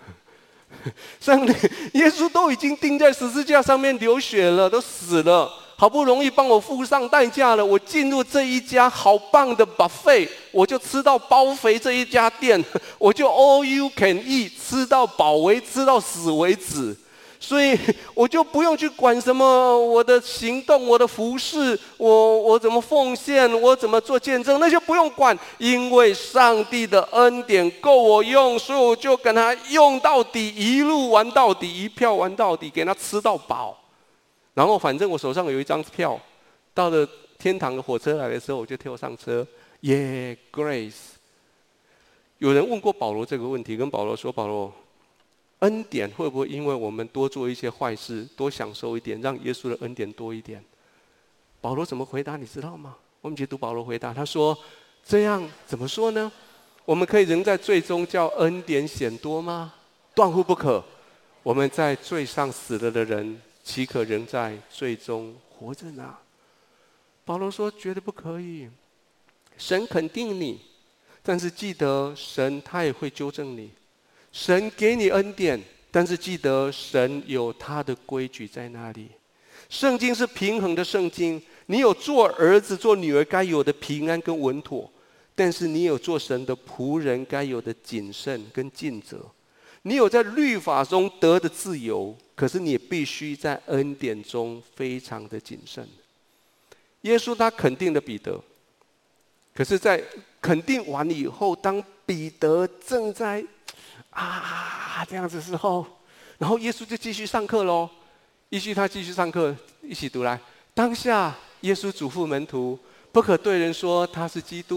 [SPEAKER 1] 耶稣都已经钉在十字架上面流血了，都死了，好不容易帮我付上代价了，我进入这一家好棒的 buffet， 我就吃到包肥这一家店，我就 all you can eat， 吃到饱吃到死为止。所以我就不用去管什么我的行动、我的服事、我怎么奉献、我怎么做见证，那些不用管，因为上帝的恩典够我用，所以我就跟他用到底，一路玩到底，一票玩到底，给他吃到饱。然后反正我手上有一张票，到了天堂的火车来的时候，我就跳上车，耶 ，Grace。有人问过保罗这个问题，跟保罗说：“保罗。”恩典会不会因为我们多做一些坏事，多享受一点，让耶稣的恩典多一点？保罗怎么回答你知道吗？我们解读保罗回答，他说：“这样怎么说呢？我们可以仍在罪中叫恩典显多吗？断乎不可。我们在罪上死了的人，岂可仍在罪中活着呢？”保罗说：“绝对不可以。神肯定你，但是记得神他也会纠正你。神给你恩典，但是记得神有他的规矩在那里。圣经是平衡的圣经，你有做儿子做女儿该有的平安跟稳妥，但是你有做神的仆人该有的谨慎跟尽责。你有在律法中得的自由，可是你也必须在恩典中非常的谨慎。耶稣他肯定了彼得，可是在肯定完以后，当彼得正在这样子的时候，然后耶稣就继续上课咯。他继续上课，一起读来。当下耶稣嘱咐门徒，不可对人说他是基督，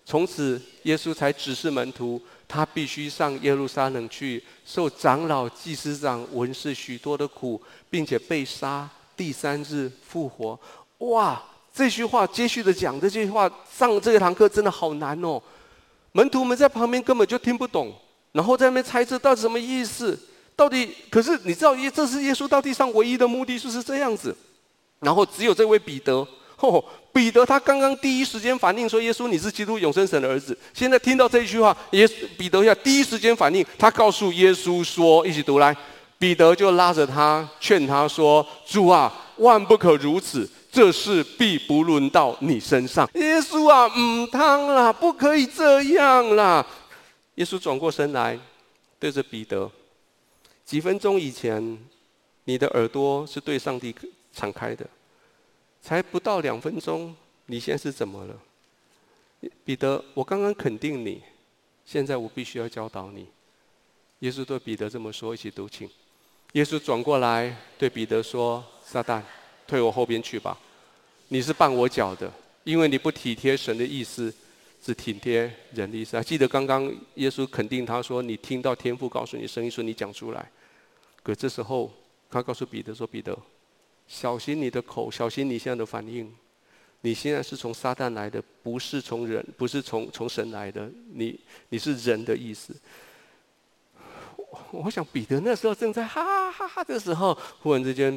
[SPEAKER 1] 从此耶稣才指示门徒，他必须上耶路撒冷去，受长老、祭司长、文士许多的苦，并且被杀，第3日复活。哇！这句话接续的讲，这句话上这堂课真的好难哦。门徒们在旁边根本就听不懂，然后在那边猜测到底什么意思，到底可是你知道，这是耶稣到地上唯一的目的就是这样子。然后只有这位彼得，彼得他刚刚第一时间反应说：“耶稣，你是基督永生神的儿子。”现在听到这一句话，彼得要第一时间反应，他告诉耶稣说：“一起读来。”彼得就拉着他劝他说：“主啊，万不可如此。这事必不轮到你身上。”耶稣啊，汤啦，不可以这样啦！耶稣转过身来，对着彼得：“几分钟以前，你的耳朵是对上帝敞开的，才不到2分钟，你现在是怎么了？彼得，我刚刚肯定你，现在我必须要教导你。”耶稣对彼得这么说，一起读经。耶稣转过来对彼得说：“撒旦，退我后边去吧！你是绊我脚的，因为你不体贴神的意思，只体贴人的意思。”还记得刚刚耶稣肯定他说：“你听到天父告诉你声音，说你讲出来。”可这时候他告诉彼得说：“彼得，小心你的口，小心你现在的反应。你现在是从撒旦来的，不是从人，不是从神来的。你是人的意思。”我想彼得那时候正在哈哈哈的时候，忽然之间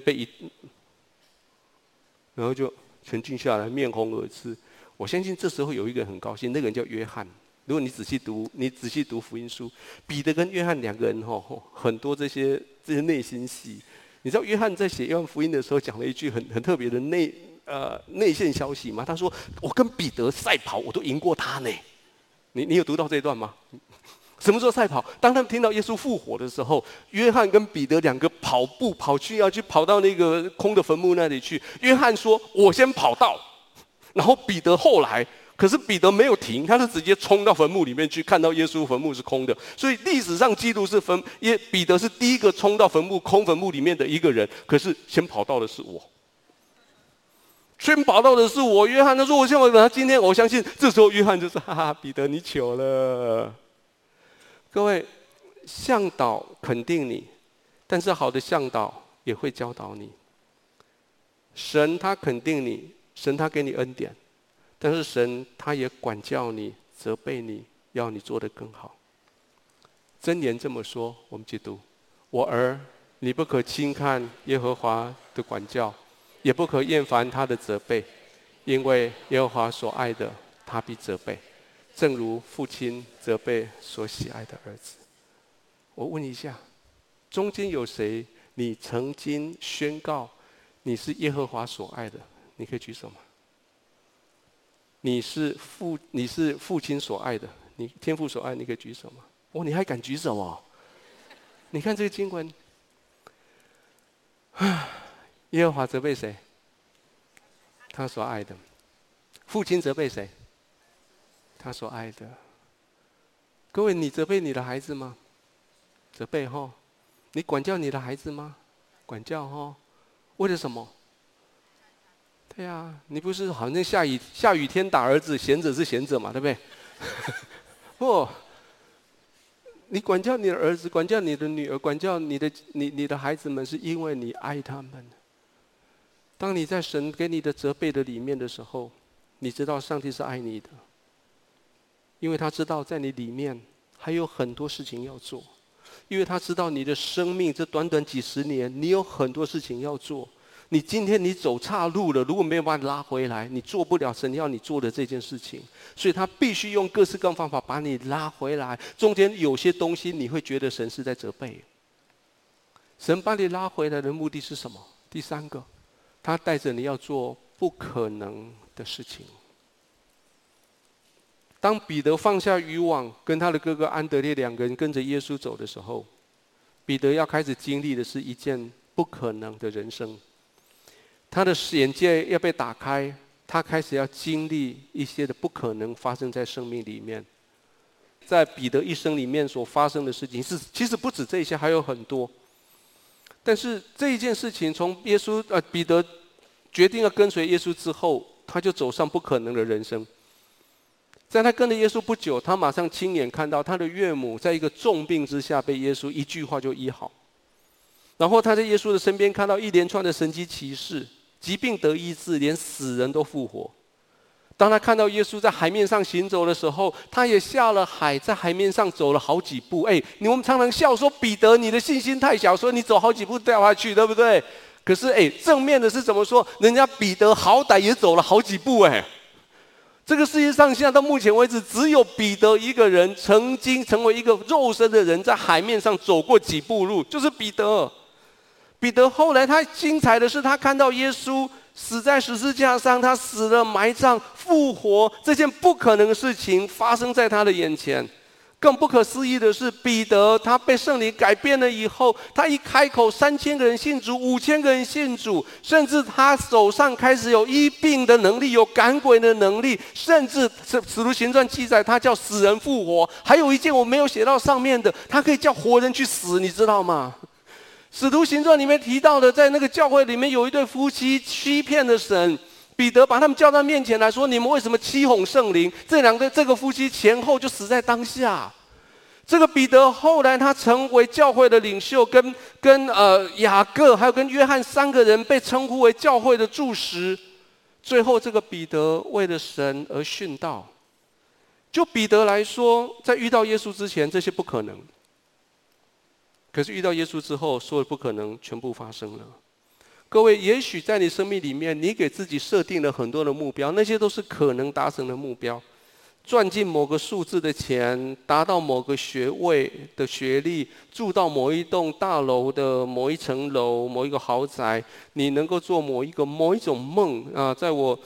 [SPEAKER 1] 然后就沉静下来，面红耳赤。我相信这时候有一个人很高兴，那个人叫约翰。如果你仔细读福音书，彼得跟约翰2个人很多这些内心戏。你知道约翰在写约翰福音的时候讲了一句很特别的内线消息吗？他说：“我跟彼得赛跑，我都赢过他呢。”你有读到这一段吗？什么时候赛跑？当他们听到耶稣复活的时候，约翰跟彼得2个跑步要去跑到那个空的坟墓那里去。约翰说：“我先跑到。”然后彼得后来，可是彼得没有停，他是直接冲到坟墓里面去，看到耶稣坟墓是空的。所以历史上记录是彼得是第一个冲到空坟墓里面的一个人。可是先跑到的是我。先跑到的是我，约翰他说：“我先跑到。”今天我相信，这时候约翰就是哈哈，彼得你糗了。各位，向导肯定你，但是好的向导也会教导你。神他肯定你，神他给你恩典，但是神他也管教你、责备你，要你做得更好。箴言这么说，我们去读：“我儿，你不可轻看耶和华的管教，也不可厌烦他的责备，因为耶和华所爱的，他必责备。正如父亲责备所喜爱的儿子。”我问一下，中间有谁你曾经宣告你是耶和华所爱的？你可以举手吗？你是父亲所爱的，你天父所爱，你可以举手吗？你还敢举手哦？你看这个经文，耶和华责备谁？他所爱的。父亲责备谁？他所爱的。各位，你责备你的孩子吗？责备吼。你管教你的孩子吗？管教吼。为了什么？对呀，你不是好像下雨天打儿子，贤者是贤者嘛，对不对？不，你管教你的儿子，管教你的女儿，管教你的孩子们，是因为你爱他们。当你在神给你的责备的里面的时候，你知道上帝是爱你的，因为他知道在你里面还有很多事情要做，因为他知道你的生命这短短几十年，你有很多事情要做。你今天你走岔路了，如果没有把你拉回来，你做不了神要你做的这件事情，所以他必须用各式各样方法把你拉回来。中间有些东西你会觉得神是在责备，神把你拉回来的目的是什么？第3个，他带着你要做不可能的事情。当彼得放下渔网，跟他的哥哥安德烈2个人跟着耶稣走的时候，彼得要开始经历的是一件不可能的人生。他的眼界要被打开，他开始要经历一些的不可能发生在生命里面。在彼得一生里面所发生的事情其实不止这些，还有很多。但是这一件事情，从彼得决定要跟随耶稣之后，他就走上不可能的人生。 在他跟着耶稣不久，他马上亲眼看到他的岳母在一个重病之下被耶稣一句话就医好。然后他在耶稣的身边看到一连串的神迹奇事，疾病得医治，连死人都复活。当他看到耶稣在海面上行走的时候，他也下了海，在海面上走了好几步。我们常常笑说彼得你的信心太小，说你走好几步掉下去，对不对？可是正面的是怎么说？人家彼得好歹也走了好几步。这个世界上现在到目前为止，只有彼得一个人曾经成为一个肉身的人，在海面上走过几步路，就是彼得。彼得后来他精彩的是，他看到耶稣死在十字架上，他死了埋葬复活，这件不可能的事情发生在他的眼前。更不可思议的是，彼得他被圣灵改变了以后，他一开口，3000个人信主，5000个人信主，甚至他手上开始有医病的能力，有赶鬼的能力，甚至使徒行传记载他叫死人复活。还有一件我没有写到上面的，他可以叫活人去死，你知道吗？使徒行传里面提到的，在那个教会里面有一对夫妻欺骗了神，彼得把他们叫到面前来说：“你们为什么欺哄圣灵？”这个夫妻前后就死在当下。这个彼得后来他成为教会的领袖，跟雅各还有跟约翰3个人被称呼为教会的柱石。最后这个彼得为了神而殉道。就彼得来说，在遇到耶稣之前，这些不可能。可是遇到耶稣之后，所有的不可能全部发生了。各位，也许在你生命里面，你给自己设定了很多的目标，那些都是可能达成的目标。赚进某个数字的钱，达到某个学位的学历，住到某一栋大楼的某一层楼、某一个豪宅，你能够做某一种梦啊！在我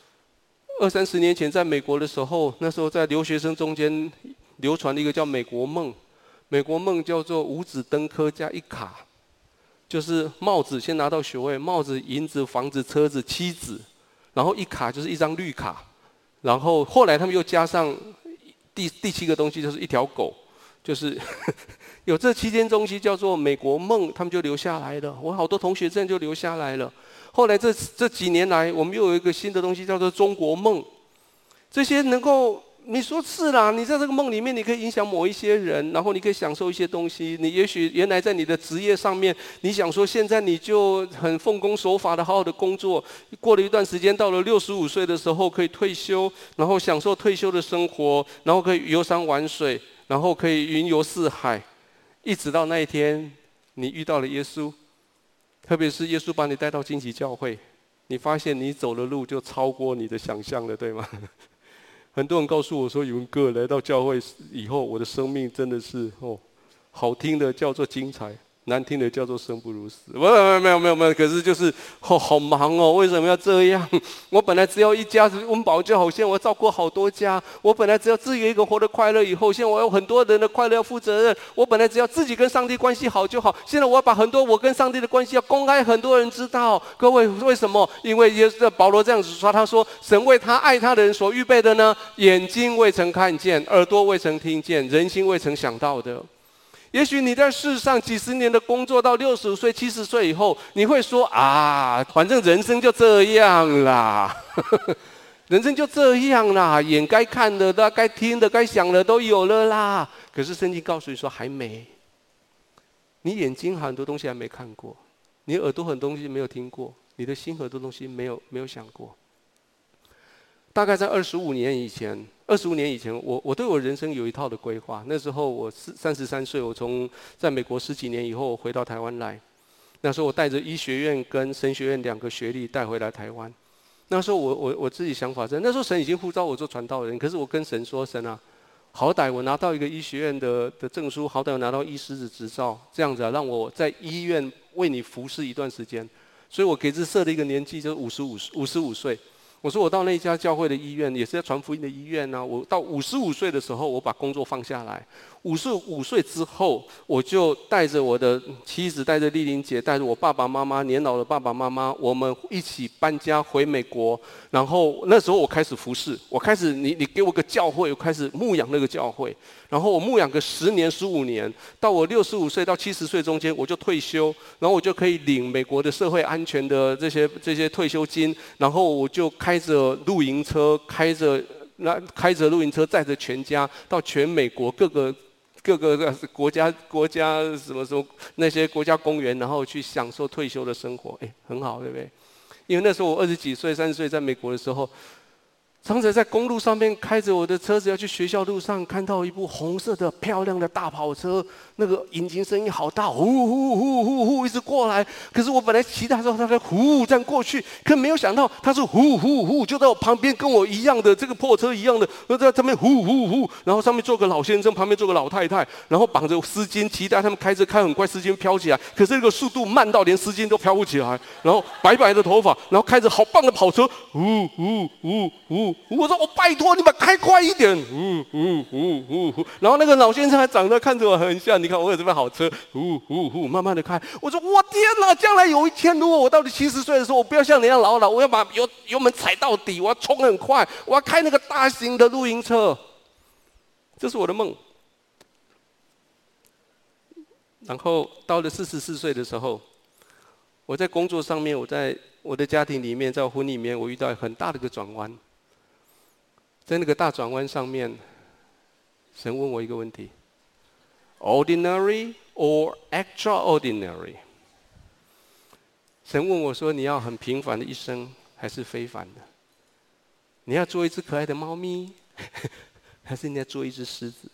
[SPEAKER 1] 20-30年前在美国的时候，那时候在留学生中间流传了一个叫美国梦。美国梦叫做5子登科加1卡，就是帽子先拿到学位，帽子、银子、房子、车子、妻子，然后1卡就是一张绿卡，然后后来他们又加上第7个东西，就是一条狗，就是有这7件东西叫做美国梦，他们就留下来了。我好多同学这样就留下来了。后来这几年来，我们又有一个新的东西叫做中国梦，这些能够。你说是啦，你在这个梦里面，你可以影响某一些人，然后你可以享受一些东西。你也许原来在你的职业上面，你想说现在你就很奉公守法的好好的工作，过了一段时间，到了65岁的时候可以退休，然后享受退休的生活，然后可以游山玩水，然后可以云游四海，一直到那一天你遇到了耶稣，特别是耶稣把你带到荆棘教会，你发现你走的路就超过你的想象了，对吗？很多人告诉我说：“宇文哥来到教会以后，我的生命真的是好听的叫做精彩，难听的叫做生不如死。”没有，可是就是好忙哦，为什么要这样？我本来只要一家子温饱就好，现在我要照顾好多家。我本来只要自己一个活得快乐以后，现在我有很多人的快乐要负责任。我本来只要自己跟上帝关系好就好，现在我要把很多我跟上帝的关系要公开，很多人知道。各位，为什么？因为保罗这样子说，他说：“神为他爱他的人所预备的呢，眼睛未曾看见，耳朵未曾听见，人心未曾想到的。”也许你在世上几十年的工作，到65岁、70岁以后，你会说啊，反正人生就这样啦，人生就这样啦，眼该看的、该听的、该想的都有了啦。可是圣经告诉你说还没，你眼睛很多东西还没看过，你耳朵很多东西没有听过，你的心很多东西没有想过。大概在25年以前，我对我人生有一套的规划。那时候我33岁，我在美国10几年以后回到台湾来。那时候我带着医学院跟神学院2个学历带回来台湾。那时候我自己想法是，那时候神已经呼召我做传道人，可是我跟神说：“神啊，好歹我拿到一个医学院的证书，好歹我拿到医师的执照，这样子啊，让我在医院为你服侍一段时间。”所以我给自设了一个年纪，就是55岁。我说我到那一家教会的医院，也是在传福音的医院啊。我到55岁的时候，我把工作放下来。55岁之后，我就带着我的妻子，带着丽玲姐，带着我爸爸妈妈，年老的爸爸妈妈，我们一起搬家回美国。然后那时候我开始服侍，我开始你给我个教会，我开始牧养那个教会。然后我牧养个10年、15年，到我65岁到70岁中间，我就退休，然后我就可以领美国的社会安全的这些退休金，然后我就开着露营车，开着开着露营车载着全家到全美国各个国家什么那些国家公园，然后去享受退休的生活，很好，对不对？因为那时候我20几岁、30岁在美国的时候，常常在公路上面开着我的车子要去学校路上，看到一部红色的漂亮的大跑车，那个引擎声音好大，呼呼呼呼呼一直过来。可是我本来期待说它在呼这样过去，可没有想到它是呼呼呼就在我旁边，跟我一样的这个破车一样的，在上面呼呼呼，然后上面坐个老先生，旁边坐个老太太，然后绑着丝巾，期待他们开很快，丝巾飘起来。可是那个速度慢到连丝巾都飘不起来，然后白白的头发，然后开着好棒的跑车，呼呼呼呼。我说：“我拜托你们开快一点！”然后那个老先生还长得看着我很像，你看我有这边好车，慢慢的开。我说：“我天哪！将来有一天，如果我到了70岁的时候，我不要像你一样老，我要把油门踩到底，我要冲很快，我要开那个大型的露营车。”这是我的梦。然后到了44岁的时候，我在工作上面，我在我的家庭里面，在我婚礼里面，我遇到很大的一个转弯。在那个大转弯上面，神问我一个问题 ：ordinary or extraordinary？ 神问我说：“你要很平凡的一生，还是非凡的？你要做一只可爱的猫咪，还是你要做一只狮子？”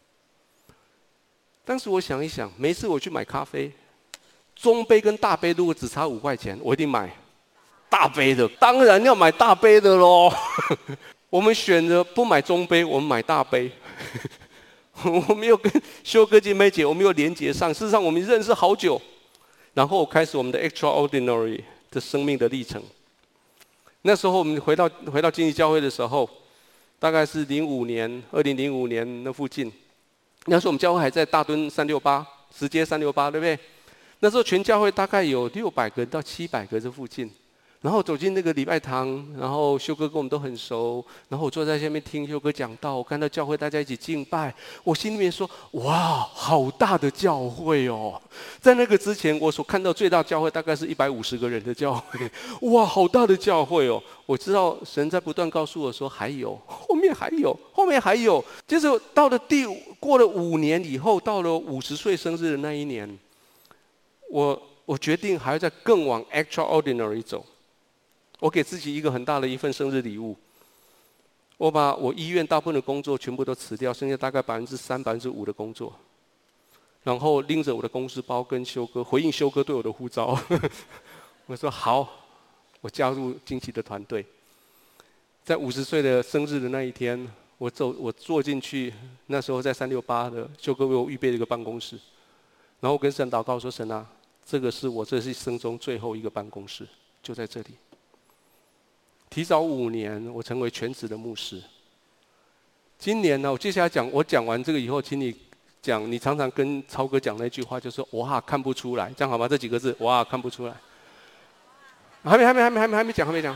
[SPEAKER 1] 当时我想一想，每次我去买咖啡，中杯跟大杯如果只差5块钱，我一定买大杯的。当然要买大杯的咯。我们选择不买中杯，我们买大杯。我没有跟修哥姐妹姐，我没有连结上。事实上，我们认识好久，然后开始我们的 extraordinary 的生命的历程。那时候我们回到经济教会的时候，大概是2005年那附近。那时候我们教会还在大墩368，石街368，对不对？那时候全教会大概有600个到700个这附近。然后走进那个礼拜堂，然后修哥跟我们都很熟，然后我坐在下面听修哥讲道，我看到教会大家一起敬拜，我心里面说：哇，好大的教会哦！在那个之前，我所看到最大教会大概是150个人的教会，哇，好大的教会哦！我知道神在不断告诉我说还有，后面还有。接着到了过了5年以后，到了50岁生日的那一年，我决定还要再更往 extraordinary 走。我给自己一个很大的一份生日礼物，我把我医院大部分的工作全部都辞掉，剩下大概3%、5%的工作，然后拎着我的公事包跟修哥回应修哥对我的呼召。我说好，我加入惊奇的团队。在50岁的生日的那一天，我坐进去，那时候在368的修哥为我预备了一个办公室，然后我跟神祷告说：神啊，这个是我这一生中最后一个办公室，就在这里。提早5年，我成为全职的牧师。今年呢，我接下来我讲完这个以后，请你讲，你常常跟超哥讲那句话，就是“哇，看不出来”，这样好吗？这几个字，哇，看不出来。还没讲。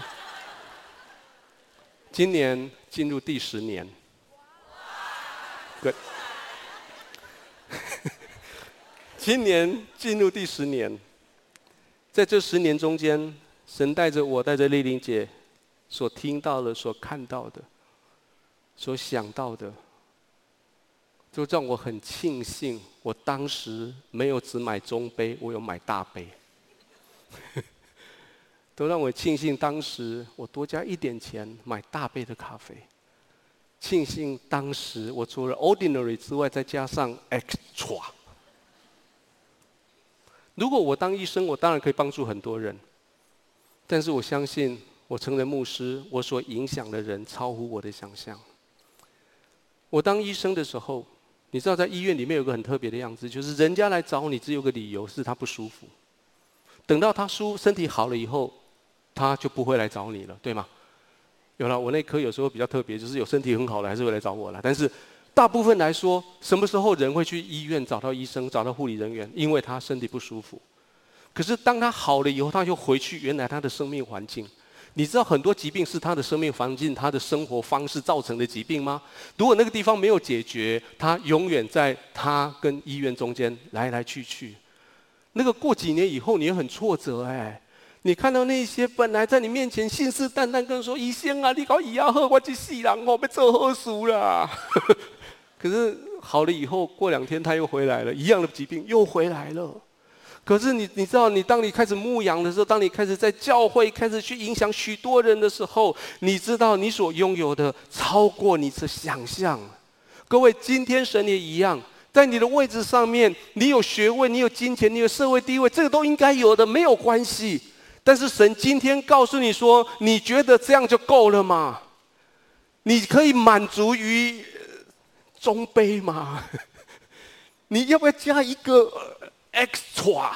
[SPEAKER 1] 今年进入第10年。Good。今年进入第10年，在这10年中间，神带着丽玲姐。所听到的、所看到的、所想到的，就让我很庆幸，我当时没有只买中杯，我有买大杯，都让我庆幸当时我多加一点钱买大杯的咖啡，庆幸当时我除了 ordinary 之外，再加上 extra。如果我当医生，我当然可以帮助很多人，但是我相信。我成为牧师，我所影响的人超乎我的想象。我当医生的时候，你知道在医院里面有个很特别的样子，就是人家来找你只有个理由，是他不舒服。等到他身体好了以后，他就不会来找你了，对吗？有了，我那科有时候比较特别，就是有身体很好的还是会来找我了。但是大部分来说，什么时候人会去医院找到医生、找到护理人员？因为他身体不舒服。可是当他好了以后，他就回去原来他的生命环境。你知道很多疾病是他的生命环境、他的生活方式造成的疾病吗？如果那个地方没有解决，他永远在他跟医院中间来来去去。那个过几年以后，你也很挫折你看到那些本来在你面前信誓旦旦跟说医生啊，你搞医药好，我这世人哦被做好事啦。可是好了以后，过2天他又回来了，一样的疾病又回来了。可是你知道，当你开始牧养的时候，当你开始在教会开始去影响许多人的时候，你知道你所拥有的超过你的想象。各位，今天神也一样，在你的位置上面，你有学位，你有金钱，你有社会地位，这个都应该有的，没有关系。但是神今天告诉你说，你觉得这样就够了吗？你可以满足于中杯吗？你要不要加一个extra？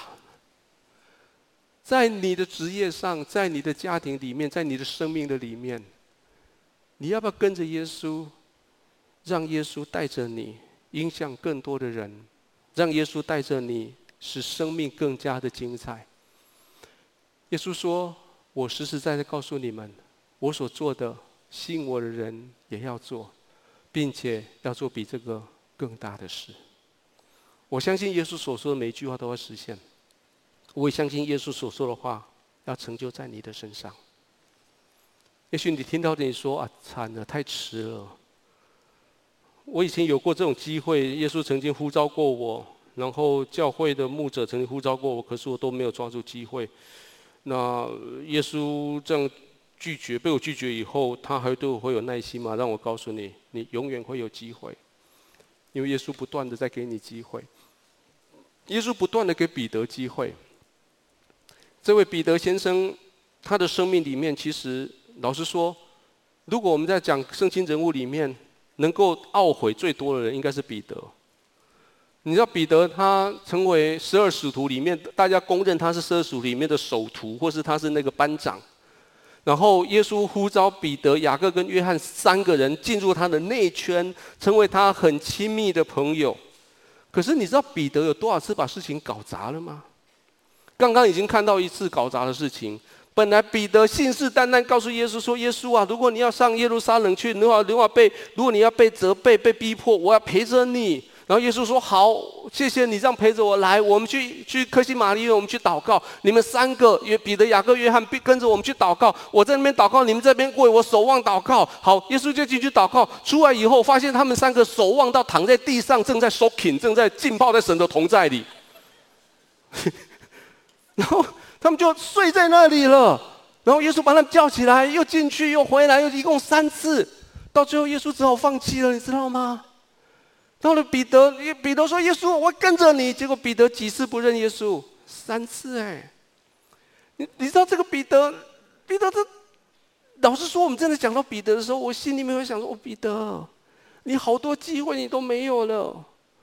[SPEAKER 1] 在你的职业上，在你的家庭里面，在你的生命的里面，你要不要跟着耶稣，让耶稣带着你影响更多的人，让耶稣带着你使生命更加的精彩？耶稣说，我实实在在告诉你们，我所做的信我的人也要做，并且要做比这个更大的事。我相信耶稣所说的每一句话都会实现，我也相信耶稣所说的话要成就在你的身上。也许你听到你说啊，惨了，太迟了。我以前有过这种机会，耶稣曾经呼召过我，然后教会的牧者曾经呼召过我，可是我都没有抓住机会。那耶稣这样拒绝，被我拒绝以后，他还对我会有耐心吗？让我告诉你，你永远会有机会，因为耶稣不断的在给你机会。耶稣不断的给彼得机会。这位彼得先生，他的生命里面，其实老实说，如果我们在讲圣经人物里面，能够懊悔最多的人，应该是彼得。你知道彼得他成为12使徒里面，大家公认他是12使徒里面的首徒，或是他是那个班长。然后耶稣呼召彼得、雅各跟约翰3个人进入他的内圈，成为他很亲密的朋友。可是你知道彼得有多少次把事情搞砸了吗？刚刚已经看到一次搞砸的事情。本来彼得信誓旦旦告诉耶稣说：“耶稣啊，如果你要上耶路撒冷去，如果你要被责备、被逼迫，我要陪着你。”然后耶稣说：“好，谢谢你这样陪着我来，我们去客西马尼园，我们去祷告。你们3个，彼得、雅各、约翰跟着我们去祷告。我在那边祷告，你们这边为我守望祷告。好，耶稣就进去祷告。出来以后，发现他们3个守望到躺在地上，正在 soaking， 正在浸泡在神的同在里。然后他们就睡在那里了。然后耶稣把他们叫起来，又进去又回来，又一共3次。到最后，耶稣只好放弃了，你知道吗？到了彼得说：“耶稣，我跟着你。”结果彼得几次不认耶稣？3次哎！你知道这个彼得这，老实说，我们真的讲到彼得的时候，我心里面会想说：“哦，彼得，你好多机会你都没有了。”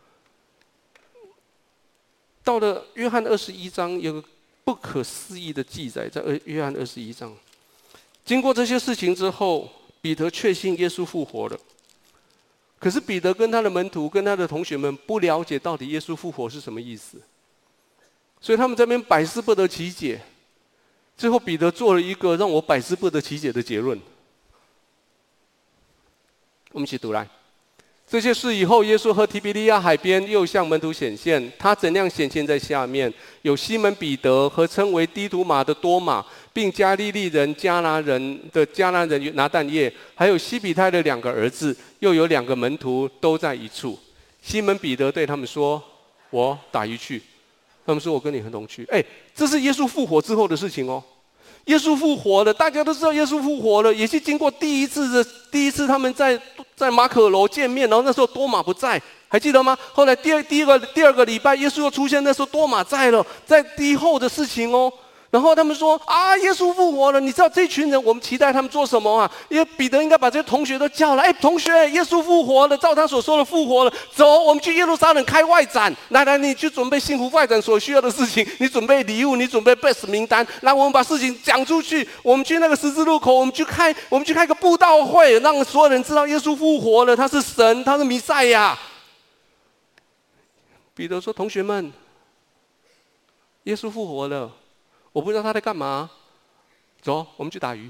[SPEAKER 1] 到了约翰21章，有个不可思议的记载，在约翰21章，经过这些事情之后，彼得确信耶稣复活了。可是彼得跟他的门徒、跟他的同学们不了解到底耶稣复活是什么意思，所以他们这边百思不得其解。最后彼得做了一个让我百思不得其解的结论。我们一起读来。这些事以后，耶稣和提比利亚海边又向门徒显现。他怎样显现在下面？有西门彼得和称为低图马的多马，并加利利人迦拿人拿但业，还有西比泰的2个儿子，又有2个门徒都在一处。西门彼得对他们说：“我打鱼去。”他们说：“我跟你同去。”这是耶稣复活之后的事情哦。耶稣复活了，大家都知道耶稣复活了，也是经过第一次他们在马可楼见面，然后那时候多马不在，还记得吗？后来第二个礼拜，耶稣又出现，那时候多马在了，在之后的事情哦。然后他们说啊，耶稣复活了，你知道这群人我们期待他们做什么啊？因为彼得应该把这些同学都叫来，同学，耶稣复活了，照他所说的复活了，走，我们去耶路撒冷开外展，来，你去准备幸福外展所需要的事情，你准备礼物，你准备 best 名单，来，我们把事情讲出去，我们去那个十字路口，我们去开个布道会，让所有人知道耶稣复活了，他是神，他是弥赛亚。彼得说：“同学们，耶稣复活了。”我不知道他在干嘛，走，我们去打鱼。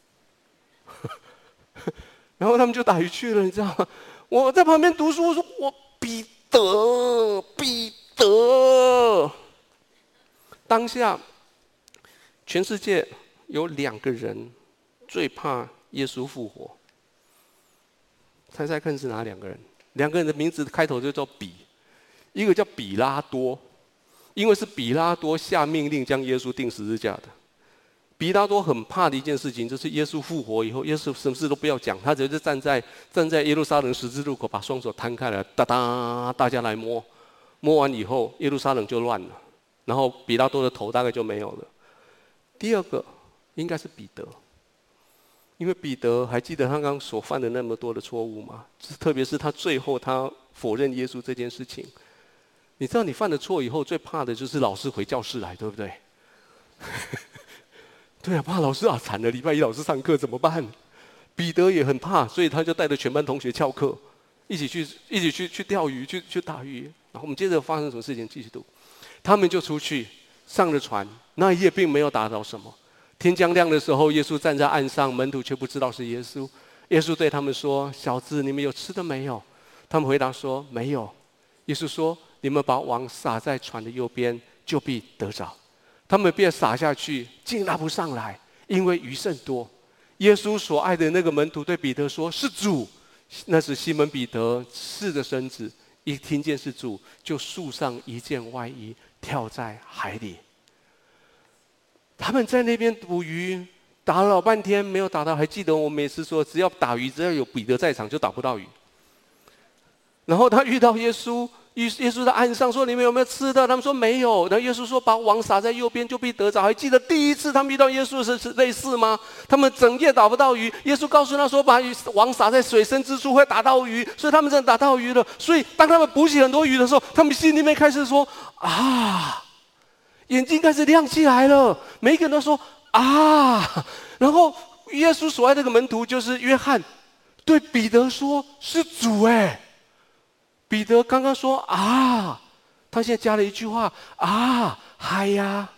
[SPEAKER 1] 然后他们就打鱼去了，你知道吗？我在旁边读书，我说：“我彼得。”当下， 全世界有2个人最怕耶稣复活，猜猜看是哪2个人？2个人的名字开头就叫比，一个叫比拉多，因为是比拉多下命令将耶稣钉十字架的。比拉多很怕的一件事情，就是耶稣复活以后，耶稣什么事都不要讲，他只是站在耶路撒冷十字路口，把双手摊开来，哒哒，大家来摸，摸完以后，耶路撒冷就乱了，然后比拉多的头大概就没有了。第2个应该是彼得，因为彼得还记得他刚刚所犯的那么多的错误吗？特别是他最后他否认耶稣这件事情。你知道你犯了错以后，最怕的就是老师回教室来，对不对？对啊，怕老师啊，惨了，礼拜一老师上课怎么办？彼得也很怕，所以他就带着全班同学翘课，一起去钓鱼，去打鱼。然后我们接着发生什么事情？继续读。他们就出去上了船，那一夜并没有打着什么。天将亮的时候，耶稣站在岸上，门徒却不知道是耶稣。耶稣对他们说：“小子，你们有吃的没有？”他们回答说：“没有。”耶稣说：“你们把网撒在船的右边，就必得着。”他们便撒下去，竟拉不上来，因为鱼甚多。耶稣所爱的那个门徒对彼得说：“是主。”那时西门彼得赤着身子，一听见是主，就束上一件外衣，跳在海里。他们在那边捕鱼，打了老半天没有打到。还记得我每次说，只要打鱼，只要有彼得在场，就打不到鱼。然后他遇到耶稣，耶稣在岸上说：“你们有没有吃的？”他们说没有。然后耶稣说：“把网撒在右边，就必得着。”还记得第一次他们遇到耶稣是类似吗？他们整夜打不到鱼，耶稣告诉他说：“把网撒在水深之处会打到鱼。”所以他们真的打到鱼了。所以当他们捕起很多鱼的时候，他们心里面开始说：“啊！”眼睛开始亮起来了，每一个人都说：“啊！”然后耶稣所爱的那个门徒就是约翰，对彼得说：“是主哎！”彼得刚刚说啊，他现在加了一句话啊，嗨呀，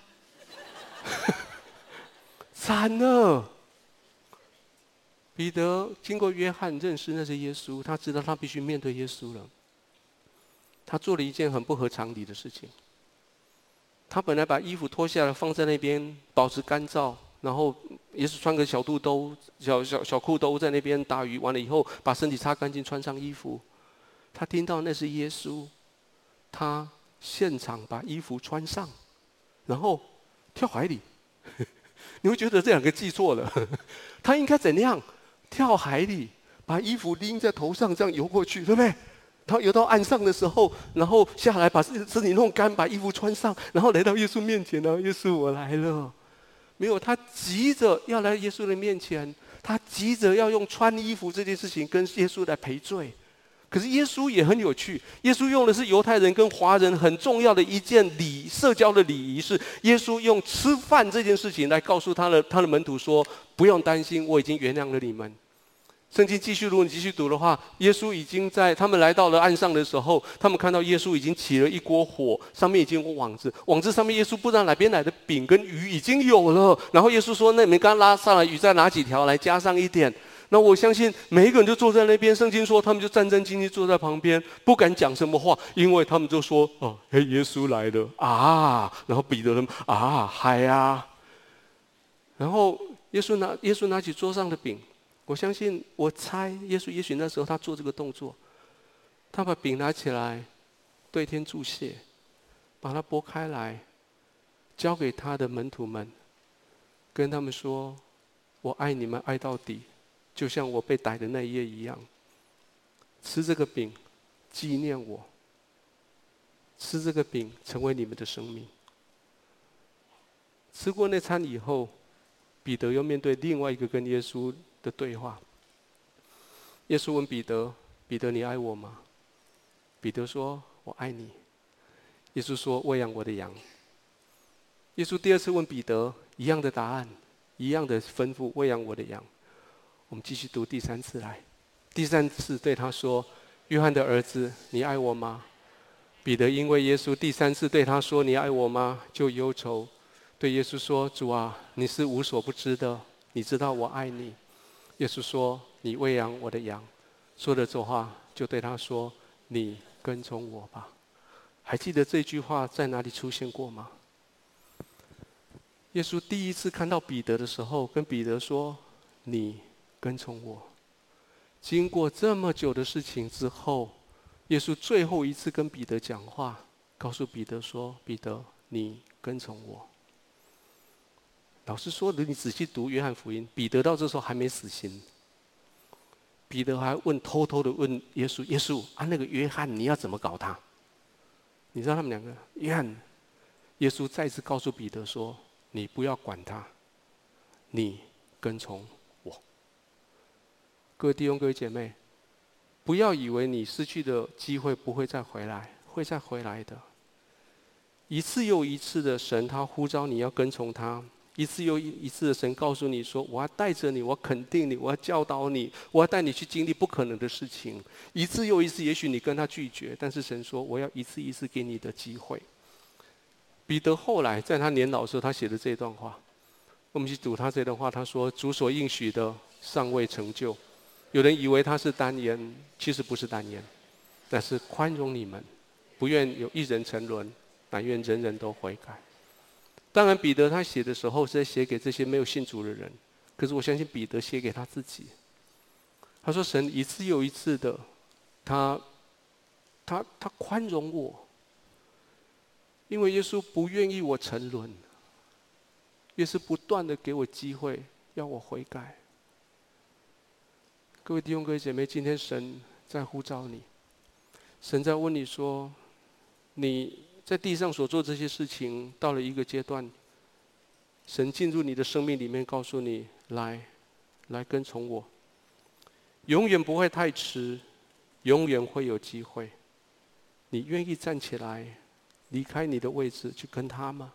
[SPEAKER 1] 惨了。彼得经过约翰认识那是耶稣，他知道他必须面对耶稣了。他做了一件很不合常理的事情。他本来把衣服脱下来放在那边保持干燥，然后也是穿个小肚兜、小裤兜在那边打鱼，完了以后把身体擦干净，穿上衣服。他听到那是耶稣，他现场把衣服穿上，然后跳海里。你会觉得这2个记错了，他应该怎样？跳海里，把衣服拎在头上，这样游过去，对不对？他游到岸上的时候，然后下来把身体弄干，把衣服穿上，然后来到耶稣面前，然后耶稣我来了。没有，他急着要来耶稣的面前，他急着要用穿衣服这件事情跟耶稣来赔罪。可是耶稣也很有趣，耶稣用的是犹太人跟华人很重要的一件社交的礼仪，是耶稣用吃饭这件事情来告诉他的门徒说：“不用担心，我已经原谅了你们。”圣经如果你继续读的话，耶稣已经在他们来到了岸上的时候，他们看到耶稣已经起了一锅火，上面已经有网子，网子上面耶稣不知道哪边来的饼跟鱼已经有了。然后耶稣说：“那你们刚拉上来鱼，再拿几条来加上一点。”那我相信每一个人就坐在那边，圣经说他们就战战兢兢坐在旁边，不敢讲什么话，因为他们就说：“哦，嘿，耶稣来了啊！”然后彼得他们啊，嗨呀！然后耶稣拿起桌上的饼，我猜耶稣也许那时候他做这个动作，他把饼拿起来，对天祝谢，把它拨开来，交给他的门徒们，跟他们说：“我爱你们爱到底。”就像我被逮的那一夜一样，吃这个饼，纪念我。吃这个饼，成为你们的生命。吃过那餐以后，彼得又面对另外一个跟耶稣的对话。耶稣问彼得：“彼得，你爱我吗？”彼得说：“我爱你。”耶稣说：“喂养我的羊。”耶稣第2次问彼得一样的答案，一样的吩咐：“喂养我的羊。”我们继续读第3次来。第3次对他说：“约翰的儿子，你爱我吗？”彼得因为耶稣第3次对他说：“你爱我吗？”就忧愁，对耶稣说：“主啊，你是无所不知的，你知道我爱你。”耶稣说：“你喂养我的羊。”说了这话，就对他说：“你跟从我吧。”还记得这句话在哪里出现过吗？ 耶稣第一次看到彼得的时候，跟彼得说：“你跟从我。”经过这么久的事情之后，耶稣最后一次跟彼得讲话，告诉彼得说：“彼得，你跟从我。”老实说，你仔细读约翰福音，彼得到这时候还没死心。彼得还偷偷的问耶稣：“耶稣啊，那个约翰你要怎么搞他？”你知道他们两个，约翰，耶稣再次告诉彼得说：“你不要管他，你跟从我。”各位弟兄、各位姐妹，不要以为你失去的机会不会再回来，会再回来的。一次又一次的神，他呼召你要跟从他。一次又一次的神告诉你说：“我要带着你，我要肯定你，我要教导你，我要带你去经历不可能的事情。”一次又一次，也许你跟他拒绝，但是神说：“我要一次一次给你的机会。”彼得后来在他年老的时候，他写的这段话，我们去读他这段话，他说：“主所应许的尚未成就。”有人以为他是单言，其实不是单言，但是宽容你们，不愿有一人沉沦，乃愿人人都悔改。当然，彼得他写的时候是在写给这些没有信主的人，可是我相信彼得写给他自己。他说：“神一次又一次的，他宽容我，因为耶稣不愿意我沉沦，耶稣不断的给我机会，要我悔改。”各位弟兄、各位姐妹，今天神在呼召你，神在问你说：你在地上所做这些事情，到了一个阶段，神进入你的生命里面，告诉你：来跟从我，永远不会太迟，永远会有机会。你愿意站起来，离开你的位置，去跟他吗？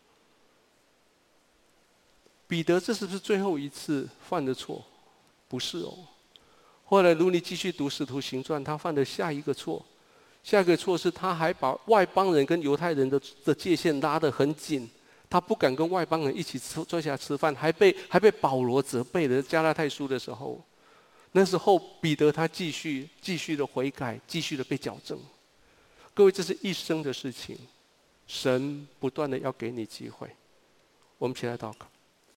[SPEAKER 1] 彼得这是不是最后一次犯的错？不是哦。后来，如你继续读《使徒行传》，他犯的下一个错，下一个错是他还把外邦人跟犹太人的界限拉得很紧，他不敢跟外邦人一起坐下来吃饭，还被保罗责备的。加拉太书的时候，那时候彼得他继续的悔改，继续的被矫正。各位，这是一生的事情，神不断的要给你机会。我们一起来祷告。